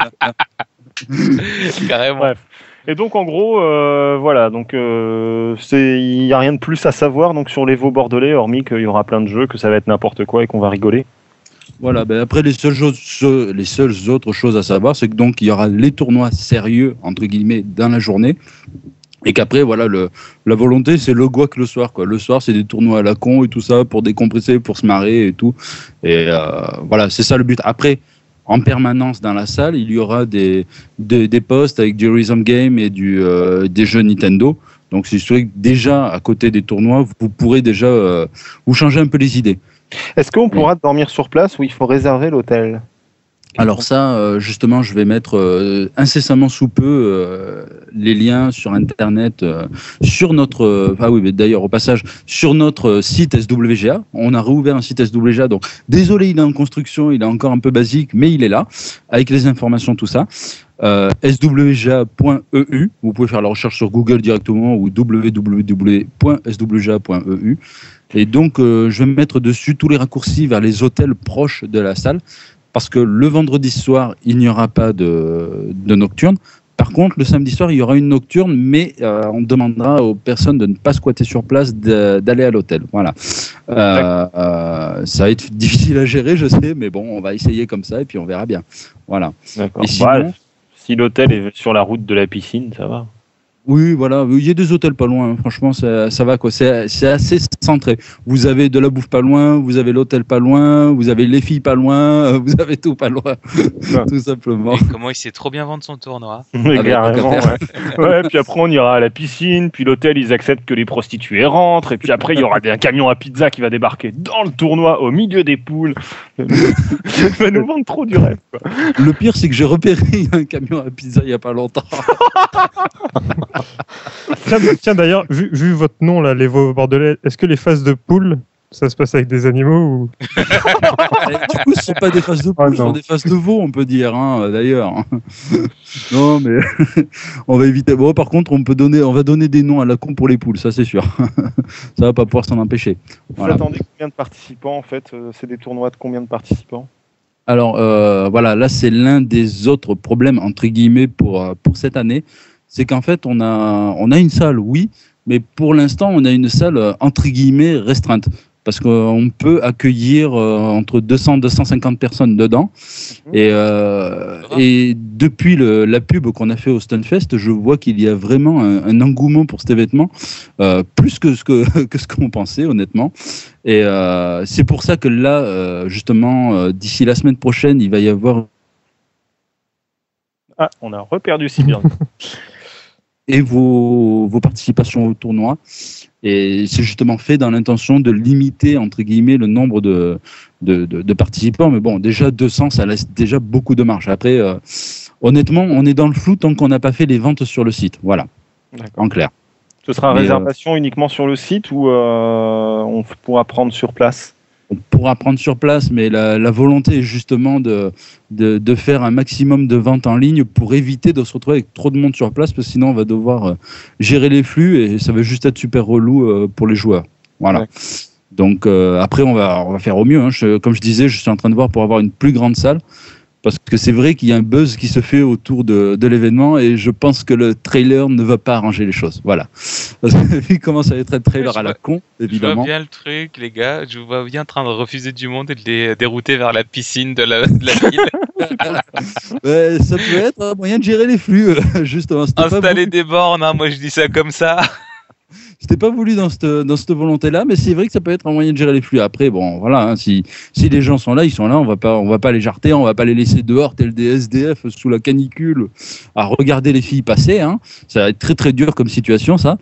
Carrément. Bref. Et donc en gros, euh, voilà, donc euh, c'est, il y a rien de plus à savoir donc sur les veaux bordelais, hormis qu'il y aura plein de jeux, que ça va être n'importe quoi et qu'on va rigoler. Voilà, ben après les seules, choses, les seules autres choses à savoir, c'est que donc il y aura les tournois sérieux entre guillemets dans la journée, et qu'après voilà le, la volonté c'est le guac le soir quoi. Le soir c'est des tournois à la con et tout ça pour décompresser, pour se marrer et tout. Et euh, voilà, c'est ça le but. Après, en permanence dans la salle, il y aura des des, des posts avec du rhythm game et du euh, des jeux Nintendo. Donc c'est sûr que déjà à côté des tournois, vous pourrez déjà euh, vous changer un peu les idées. Est-ce qu'on pourra dormir sur place ou il faut réserver l'hôtel? Alors ça, euh, justement, je vais mettre euh, incessamment sous peu euh, les liens sur Internet, euh, sur notre, euh, ah oui, mais d'ailleurs au passage, sur notre site S W G A. On a réouvert un site S W G A, donc désolé, il est en construction, il est encore un peu basique, mais il est là, avec les informations, tout ça. Euh, S W G A point E U, vous pouvez faire la recherche sur Google directement ou w w w point s w g a point e u. Et donc, euh, je vais mettre dessus tous les raccourcis vers les hôtels proches de la salle. Parce que le vendredi soir, il n'y aura pas de, de nocturne. Par contre, le samedi soir, il y aura une nocturne, mais euh, on demandera aux personnes de ne pas squatter sur place, de- d'aller à l'hôtel. Voilà. Euh, euh, ça va être difficile à gérer, je sais, mais bon, on va essayer comme ça et puis on verra bien. Voilà. D'accord. Et sinon- Bah, si l'hôtel est sur la route de la piscine, ça va. Oui, voilà. Il y a des hôtels pas loin. hein. Franchement, ça, ça va quoi. C'est c'est assez centré. Vous avez de la bouffe pas loin, vous avez l'hôtel pas loin, vous avez les filles pas loin, euh, vous avez tout pas loin, tout simplement. Et comment il sait trop bien vendre son tournoi. Mais bah, carrément, tant qu'à ouais. Ouais, puis après on ira à la piscine, puis l'hôtel ils acceptent que les prostituées rentrent, et puis après il y aura des- un camion à pizza qui va débarquer dans le tournoi au milieu des poules. Il va nous vendre trop du rêve. Quoi. Le pire, c'est que j'ai repéré un camion à pizza il y a pas longtemps. Tiens, tiens, d'ailleurs, vu, vu votre nom, là, les veaux bordelais, est-ce que les phases de poule, ça se passe avec des animaux ou... Et du coup, ce sont pas des faces de Ah, poule, ce sont non. des faces de veau, on peut dire, hein, d'ailleurs. Non, mais on va éviter. Bon, par contre, on peut donner, on va donner des noms à la con pour les poules, ça c'est sûr. Ça va pas pouvoir s'en empêcher. Vous Voilà. attendez combien de participants en fait euh, C'est des tournois de combien de participants? Alors euh, voilà, là c'est l'un des autres problèmes entre guillemets pour euh, pour cette année, c'est qu'en fait on a on a une salle, oui, mais pour l'instant on a une salle euh, entre guillemets restreinte parce qu'on peut accueillir euh, entre deux cents et deux cent cinquante personnes dedans. Et euh, et depuis le, la pub qu'on a fait au Stunfest, je vois qu'il y a vraiment un, un engouement pour cet événement, euh, plus que ce que que ce qu'on pensait honnêtement. Et euh, c'est pour ça que là, euh, justement, euh, d'ici la semaine prochaine, il va y avoir Ah, on a reperdu Sibir. et vos, vos participations au tournoi. Et c'est justement fait dans l'intention de limiter, entre guillemets, le nombre de, de, de, de participants. Mais bon, déjà deux cents, ça laisse déjà beaucoup de marge. Après, euh, honnêtement, on est dans le flou tant qu'on n'a pas fait les ventes sur le site. Voilà, en clair. Ce sera Mais, réservation uniquement sur le site ou euh, on pourra prendre sur place? on pourra prendre sur place, mais la, la volonté est justement de, de, de faire un maximum de ventes en ligne pour éviter de se retrouver avec trop de monde sur place, parce que sinon on va devoir euh, gérer les flux et ça va juste être super relou euh, pour les joueurs. Voilà. Ouais. Donc euh, après on va, on va faire au mieux. Hein. Je, comme je disais, je suis en train de voir pour avoir une plus grande salle. Parce que c'est vrai qu'il y a un buzz qui se fait autour de, de l'événement et je pense que le trailer ne va pas arranger les choses. Voilà. Il commence à être un trailer je à la vois, con, évidemment. Je vois bien le truc, les gars. Je vous vois bien en train de refuser du monde et de les dérouter vers la piscine de la, de la ville. Ouais, ça peut être un moyen de gérer les flux, justement. Installer des bornes, hein, moi je dis ça comme ça. C'était pas voulu dans cette, dans cette volonté-là, mais c'est vrai que ça peut être un moyen de gérer les flux. Après, bon, voilà, hein, si, si les gens sont là, ils sont là, on va pas, on va pas les jarter, on va pas les laisser dehors, tels des S D F sous la canicule, à regarder les filles passer. Hein. Ça va être très très dur comme situation, ça.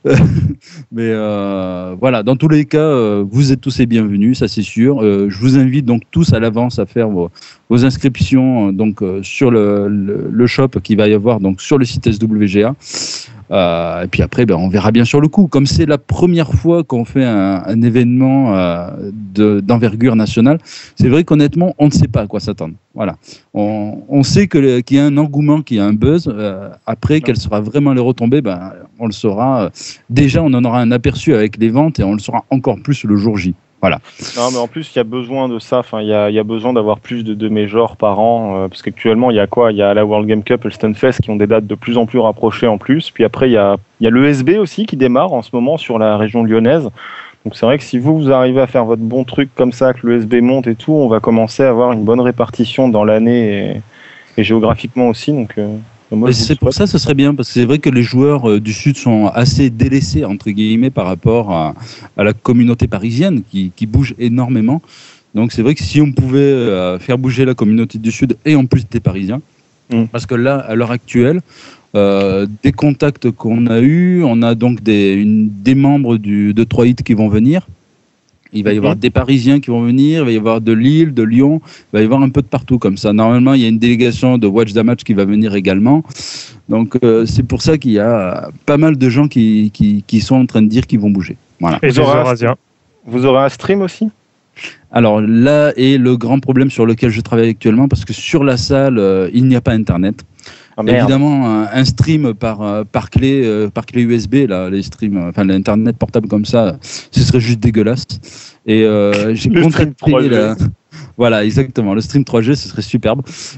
mais euh, voilà, dans tous les cas, euh, vous êtes tous les bienvenus, ça c'est sûr. Euh, je vous invite donc tous à l'avance à faire vos, vos inscriptions donc euh, sur le, le, le shop qu'il va y avoir donc sur le site S W G A. Euh, et puis après, ben, on verra bien sur le coup. Comme c'est la première fois qu'on fait un, un événement euh, de, d'envergure nationale, c'est vrai qu'honnêtement, on ne sait pas à quoi s'attendre. Voilà. On, on sait que le, qu'il y a un engouement, qu'il y a un buzz. Euh, après, quelles seront vraiment les retombées, ben, on le saura. Déjà, on en aura un aperçu avec les ventes et on le saura encore plus le jour J. Voilà. Non, mais en plus, il y a besoin de ça. Enfin, il y a, il y a besoin d'avoir plus de, de majors par an. Euh, parce qu'actuellement, il y a quoi ? Il y a la World Game Cup et le Stunfest qui ont des dates de plus en plus rapprochées en plus. Puis après, il y a, il y a l'E S B aussi qui démarre en ce moment sur la région lyonnaise. Donc c'est vrai que si vous, vous arrivez à faire votre bon truc comme ça, que l'E S B monte et tout, on va commencer à avoir une bonne répartition dans l'année et, et géographiquement aussi. Donc. Euh... Moi, c'est pour ça, ce serait bien, parce que c'est vrai que les joueurs euh, du Sud sont assez délaissés, entre guillemets, par rapport à, à la communauté parisienne, qui, qui bouge énormément. Donc c'est vrai que si on pouvait euh, faire bouger la communauté du Sud, et en plus des Parisiens, mmh. parce que là, à l'heure actuelle, euh, des contacts qu'on a eus, on a donc des, une, des membres du, de trois hits qui vont venir. Il va y avoir des Parisiens qui vont venir, il va y avoir de Lille, de Lyon, il va y avoir un peu de partout comme ça. Normalement, il y a une délégation de Watch the Match qui va venir également. Donc, euh, c'est pour ça qu'il y a pas mal de gens qui, qui, qui sont en train de dire qu'ils vont bouger. Voilà. Et vous, aurez un, vous aurez un stream aussi ? Alors là est le grand problème sur lequel je travaille actuellement, parce que sur la salle, euh, il n'y a pas Internet. Oh, évidemment, un, un stream par, par, clé, euh, par clé U S B, là, les streams, enfin l'internet portable comme ça, ce serait juste dégueulasse. Et euh, j'ai contacté la... Voilà, exactement. Le stream trois G, ce serait superbe.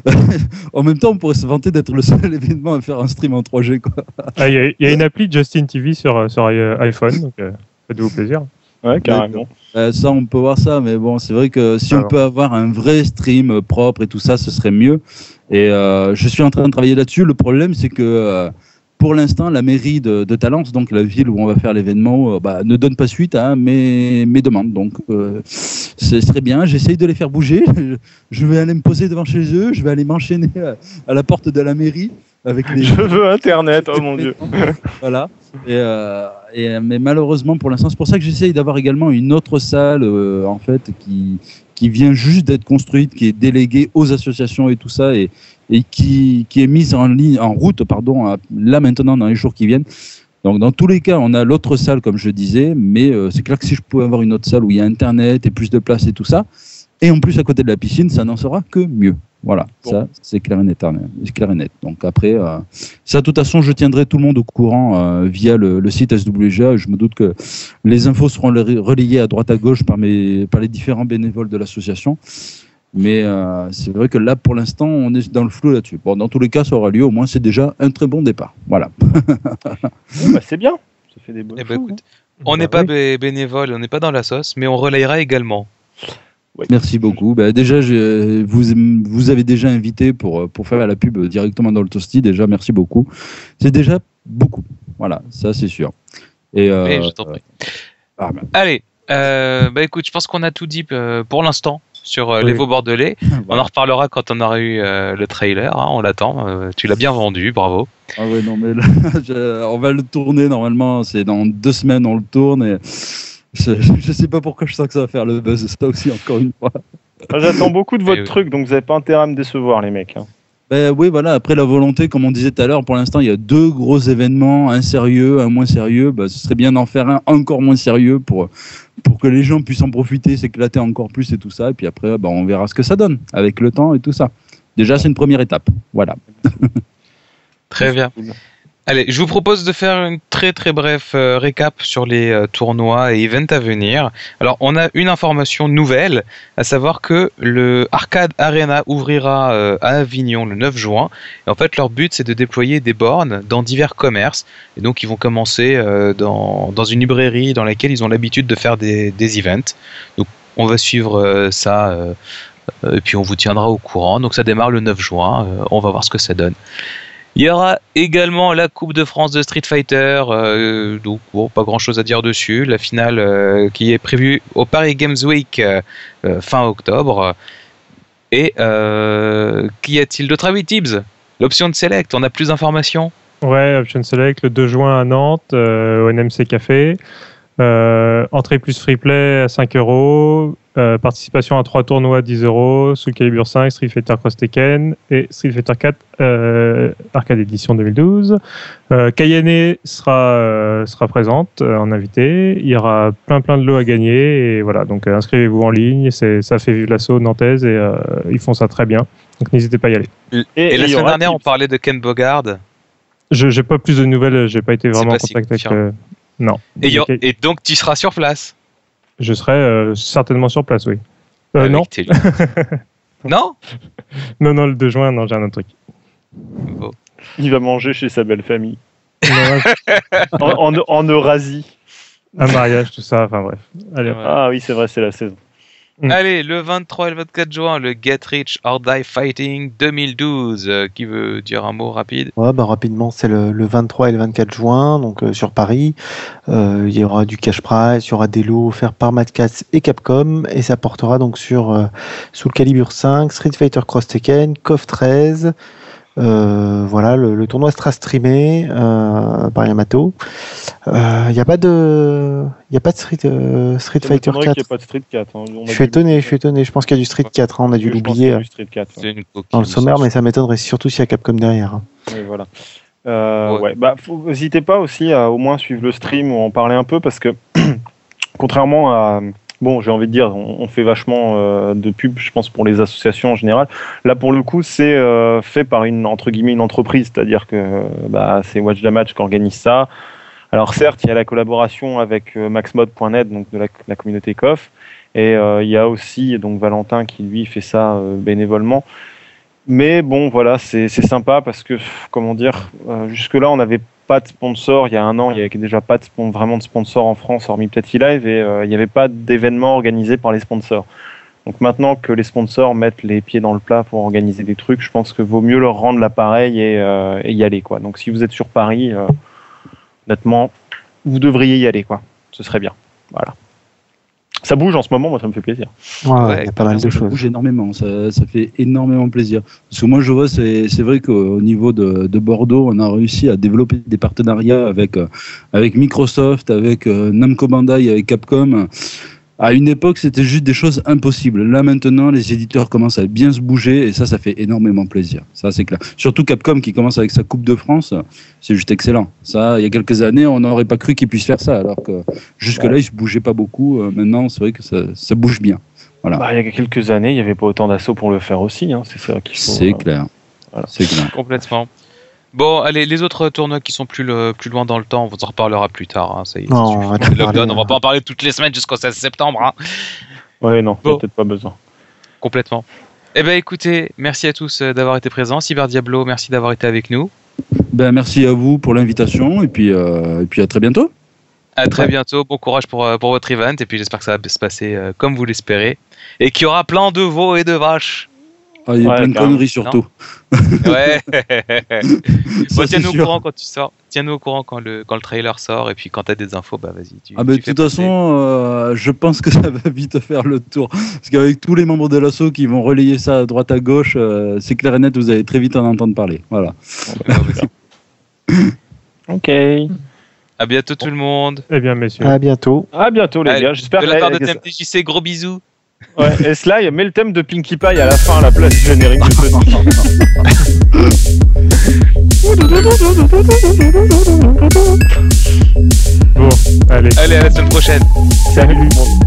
En même temps, on pourrait se vanter d'être le seul événement à faire un stream en trois G, quoi. Ah, il y, y a une appli Justin T V sur, sur iPhone, donc euh, faites-vous plaisir. Ouais, carrément. Euh, ça, on peut voir ça, mais bon, c'est vrai que si Alors. on peut avoir un vrai stream propre et tout ça, ce serait mieux. Et euh, je suis en train de travailler là-dessus. Le problème, c'est que euh, pour l'instant, la mairie de, de Talence, donc la ville où on va faire l'événement, euh, bah, ne donne pas suite à mes, mes demandes. Donc, euh, ce serait bien. J'essaye de les faire bouger. Je vais aller me poser devant chez eux. Je vais aller m'enchaîner à, à la porte de la mairie. Avec les... Je veux Internet, oh mon Dieu. Voilà. Et, euh, et, mais malheureusement, pour l'instant, c'est pour ça que j'essaye d'avoir également une autre salle, euh, en fait, qui, qui vient juste d'être construite, qui est déléguée aux associations et tout ça, et, et qui, qui est mise en, ligne, en route, pardon, à, là maintenant, dans les jours qui viennent. Donc, dans tous les cas, on a l'autre salle, comme je disais, mais euh, c'est clair que si je pouvais avoir une autre salle où il y a Internet et plus de place et tout ça, et en plus à côté de la piscine, ça n'en sera que mieux. Voilà, bon. Ça c'est clair et net. C'est clair et net. Donc après, euh, ça de toute façon, je tiendrai tout le monde au courant euh, via le, le site S W G A. Je me doute que les infos seront relayées à droite à gauche par, mes, par les différents bénévoles de l'association. Mais euh, c'est vrai que là, pour l'instant, on est dans le flou là-dessus. Bon, dans tous les cas, ça aura lieu. Au moins, c'est déjà un très bon départ. Voilà. Oui, bah, c'est bien. Ça fait des bonnes eh ben, choses, écoute, hein. On n'est bah, pas oui. bénévole, on n'est pas dans la sauce, mais on relayera également. Ouais. Merci beaucoup. Bah, déjà, je, vous, vous avez déjà invité pour, pour faire la pub directement dans le Toasty. Déjà, merci beaucoup. C'est déjà beaucoup. Voilà, ça c'est sûr. Et, euh, mais je t'en prie. Euh, ah, bah. Allez, euh, bah, écoute, je pense qu'on a tout dit euh, pour l'instant sur euh, oui. les veaux bordelais. Voilà. On en reparlera quand on aura eu euh, le trailer. Hein, on l'attend. Euh, tu l'as bien vendu, bravo. Ah ouais, non, mais là, je, on va le tourner normalement. C'est dans deux semaines, on le tourne. Et... Je, je sais pas pourquoi je sens que ça va faire le buzz, ça aussi, encore une fois. J'attends beaucoup de votre truc, donc vous n'avez pas intérêt à me décevoir, les mecs. Hein. Ben oui, voilà. Après la volonté, comme on disait tout à l'heure, pour l'instant, il y a deux gros événements, un sérieux, un moins sérieux. Ben, ce serait bien d'en faire un encore moins sérieux pour, pour que les gens puissent en profiter, s'éclater encore plus et tout ça. Et puis après, ben, on verra ce que ça donne avec le temps et tout ça. Déjà, c'est une première étape. Voilà. Très bien. Allez, je vous propose de faire une très très bref euh, récap sur les euh, tournois et events à venir. Alors, on a une information nouvelle, à savoir que le Arcade Arena ouvrira euh, à Avignon le neuf juin. Et en fait, leur but, c'est de déployer des bornes dans divers commerces. Et donc, ils vont commencer euh, dans, dans une librairie dans laquelle ils ont l'habitude de faire des, des events. Donc, on va suivre euh, ça euh, et puis on vous tiendra au courant. Donc, ça démarre le neuf juin. Euh, on va voir ce que ça donne. Il y aura également la Coupe de France de Street Fighter, euh, donc bon, pas grand chose à dire dessus. La finale euh, qui est prévue au Paris Games Week euh, euh, fin octobre. Et euh, qu'y a-t-il d'autre? Ah oui, Tibbs, l'option de select, on a plus d'informations? Ouais, Option Select le deux juin à Nantes, euh, au N M C Café. Euh, entrée plus free play à cinq euros. Euh, participation à trois tournois à dix euros, Soul Calibur cinq, Street Fighter Cross Tekken et Street Fighter quatre euh, Arcade Edition deux mille douze. Euh, Kayane sera, euh, sera présente euh, en invité. Il y aura plein plein de lots à gagner et voilà, donc euh, inscrivez-vous en ligne, c'est, ça fait vivre l'assaut nantaise et euh, ils font ça très bien, donc n'hésitez pas à y aller. Et, et, et la semaine dernière, on parlait de Ken Bogard. Je n'ai pas plus de nouvelles, j'ai pas été vraiment en contact avec... Euh, non. Et, y a, et donc tu seras sur place? Je serai euh, certainement sur place, oui. Euh, non. Non Non, non, le deux juin, non, j'ai un autre truc. Bon. Il va manger chez sa belle famille. en, en, en Eurasie. Un mariage, tout ça, enfin bref. Allez, ouais. Ah oui, c'est vrai, c'est la saison. Mmh. Allez, le vingt-trois et le vingt-quatre juin, le Get Rich or Die Fighting deux mille douze. Euh, qui veut dire un mot rapide? Ouais, bah rapidement, c'est le, le vingt-trois et le vingt-quatre juin, donc euh, sur Paris. Euh, il y aura du cash prize, il y aura des lots offerts par Madcats et Capcom, et ça portera donc sur euh, Soul Calibur cinq, Street Fighter Cross Tekken, C O F treize. Euh, voilà, le, le tournoi sera streamé euh, par Yamato. Il euh, n'y a pas de, il y a pas de Street, euh, Street Fighter quatre. Il n'y a pas de Street quatre. Hein. Je suis étonné, je suis étonné. Je pense qu'il y a du Street quatre. Hein. On a dû l'oublier euh, dans le sommaire, mais ça m'étonnerait surtout s'il y a Capcom derrière. Hein. Oui, voilà. Euh, ouais. Ouais. Bah, n'hésitez pas aussi à au moins suivre le stream ou en parler un peu parce que contrairement à Bon, j'ai envie de dire, on, on fait vachement euh, de pub, je pense, pour les associations en général. Là, pour le coup, c'est euh, fait par une, entre guillemets, une entreprise, c'est-à-dire que bah, c'est Watch the Match qui organise ça. Alors, certes, il y a la collaboration avec euh, maxmod point net, donc de la, la communauté C O F, et euh, il y a aussi donc Valentin qui, lui, fait ça euh, bénévolement. Mais bon, voilà, c'est, c'est sympa parce que, comment dire, euh, jusque-là, on n'avait pas de sponsor. Il y a un an, il n'y avait déjà pas de, vraiment de sponsor en France, hormis peut-être eLive, et euh, il n'y avait pas d'événement organisé par les sponsors. Donc maintenant que les sponsors mettent les pieds dans le plat pour organiser des trucs, je pense que vaut mieux leur rendre l'appareil et, euh, et y aller, quoi. Donc si vous êtes sur Paris, euh, honnêtement, vous devriez y aller, quoi. Ce serait bien. Voilà. Ça bouge en ce moment, moi ça me fait plaisir. Ouais, ouais, il y a pas mal de ça choses. Ça bouge énormément, ça, ça fait énormément plaisir. Parce que moi je vois, c'est, c'est vrai qu'au niveau de, de Bordeaux, on a réussi à développer des partenariats avec, avec Microsoft, avec Namco Bandai, avec Capcom. À une époque, c'était juste des choses impossibles. Là, maintenant, les éditeurs commencent à bien se bouger et ça, ça fait énormément plaisir. Ça, c'est clair. Surtout Capcom qui commence avec sa Coupe de France, c'est juste excellent. Ça, il y a quelques années, on n'aurait pas cru qu'ils puissent faire ça, alors que jusque-là, ouais. Ils se bougeaient pas beaucoup. Maintenant, c'est vrai que ça, ça bouge bien. Voilà. Bah, il y a quelques années, il n'y avait pas autant d'assauts pour le faire aussi. Hein. C'est ça qu'il faut. C'est euh... clair. Voilà. C'est clair. Complètement. Bon, allez, les autres tournois qui sont plus, le, plus loin dans le temps, on vous en reparlera plus tard. Hein, ça y est, non, on va, lockdown, on va pas en parler toutes les semaines jusqu'au seize septembre. Hein. Ouais, non, bon. Peut-être pas besoin. Complètement. Eh bien, écoutez, merci à tous d'avoir été présents. Cyber Diablo, merci d'avoir été avec nous. Ben, merci à vous pour l'invitation et puis, euh, et puis à très bientôt. À très ouais. bientôt. Bon courage pour, pour votre event et puis j'espère que ça va se passer euh, comme vous l'espérez et qu'il y aura plein de veaux et de vaches. Ah, il y a ouais, plein de conneries surtout. Ouais. Bon, tiens-nous au courant quand tu sors. Tiens-nous au courant quand le, quand le trailer sort et puis quand tu as des infos, bah vas-y. Tu, ah bah, de toute façon, euh, je pense que ça va vite faire le tour. Parce qu'avec tous les membres de l'assaut qui vont relayer ça à droite à gauche, euh, c'est clair et net, vous allez très vite en entendre parler. Voilà. Ok. À bientôt tout le monde. Eh bien, messieurs. À bientôt. À bientôt les Allez, gars. J'espère de la part de que T M D J C, gros bisous. Ouais, et Sly, met le thème de Pinkie Pie à la fin, à la place du générique de Sonic. Bon, allez. Allez, à la semaine prochaine. Salut tout le monde.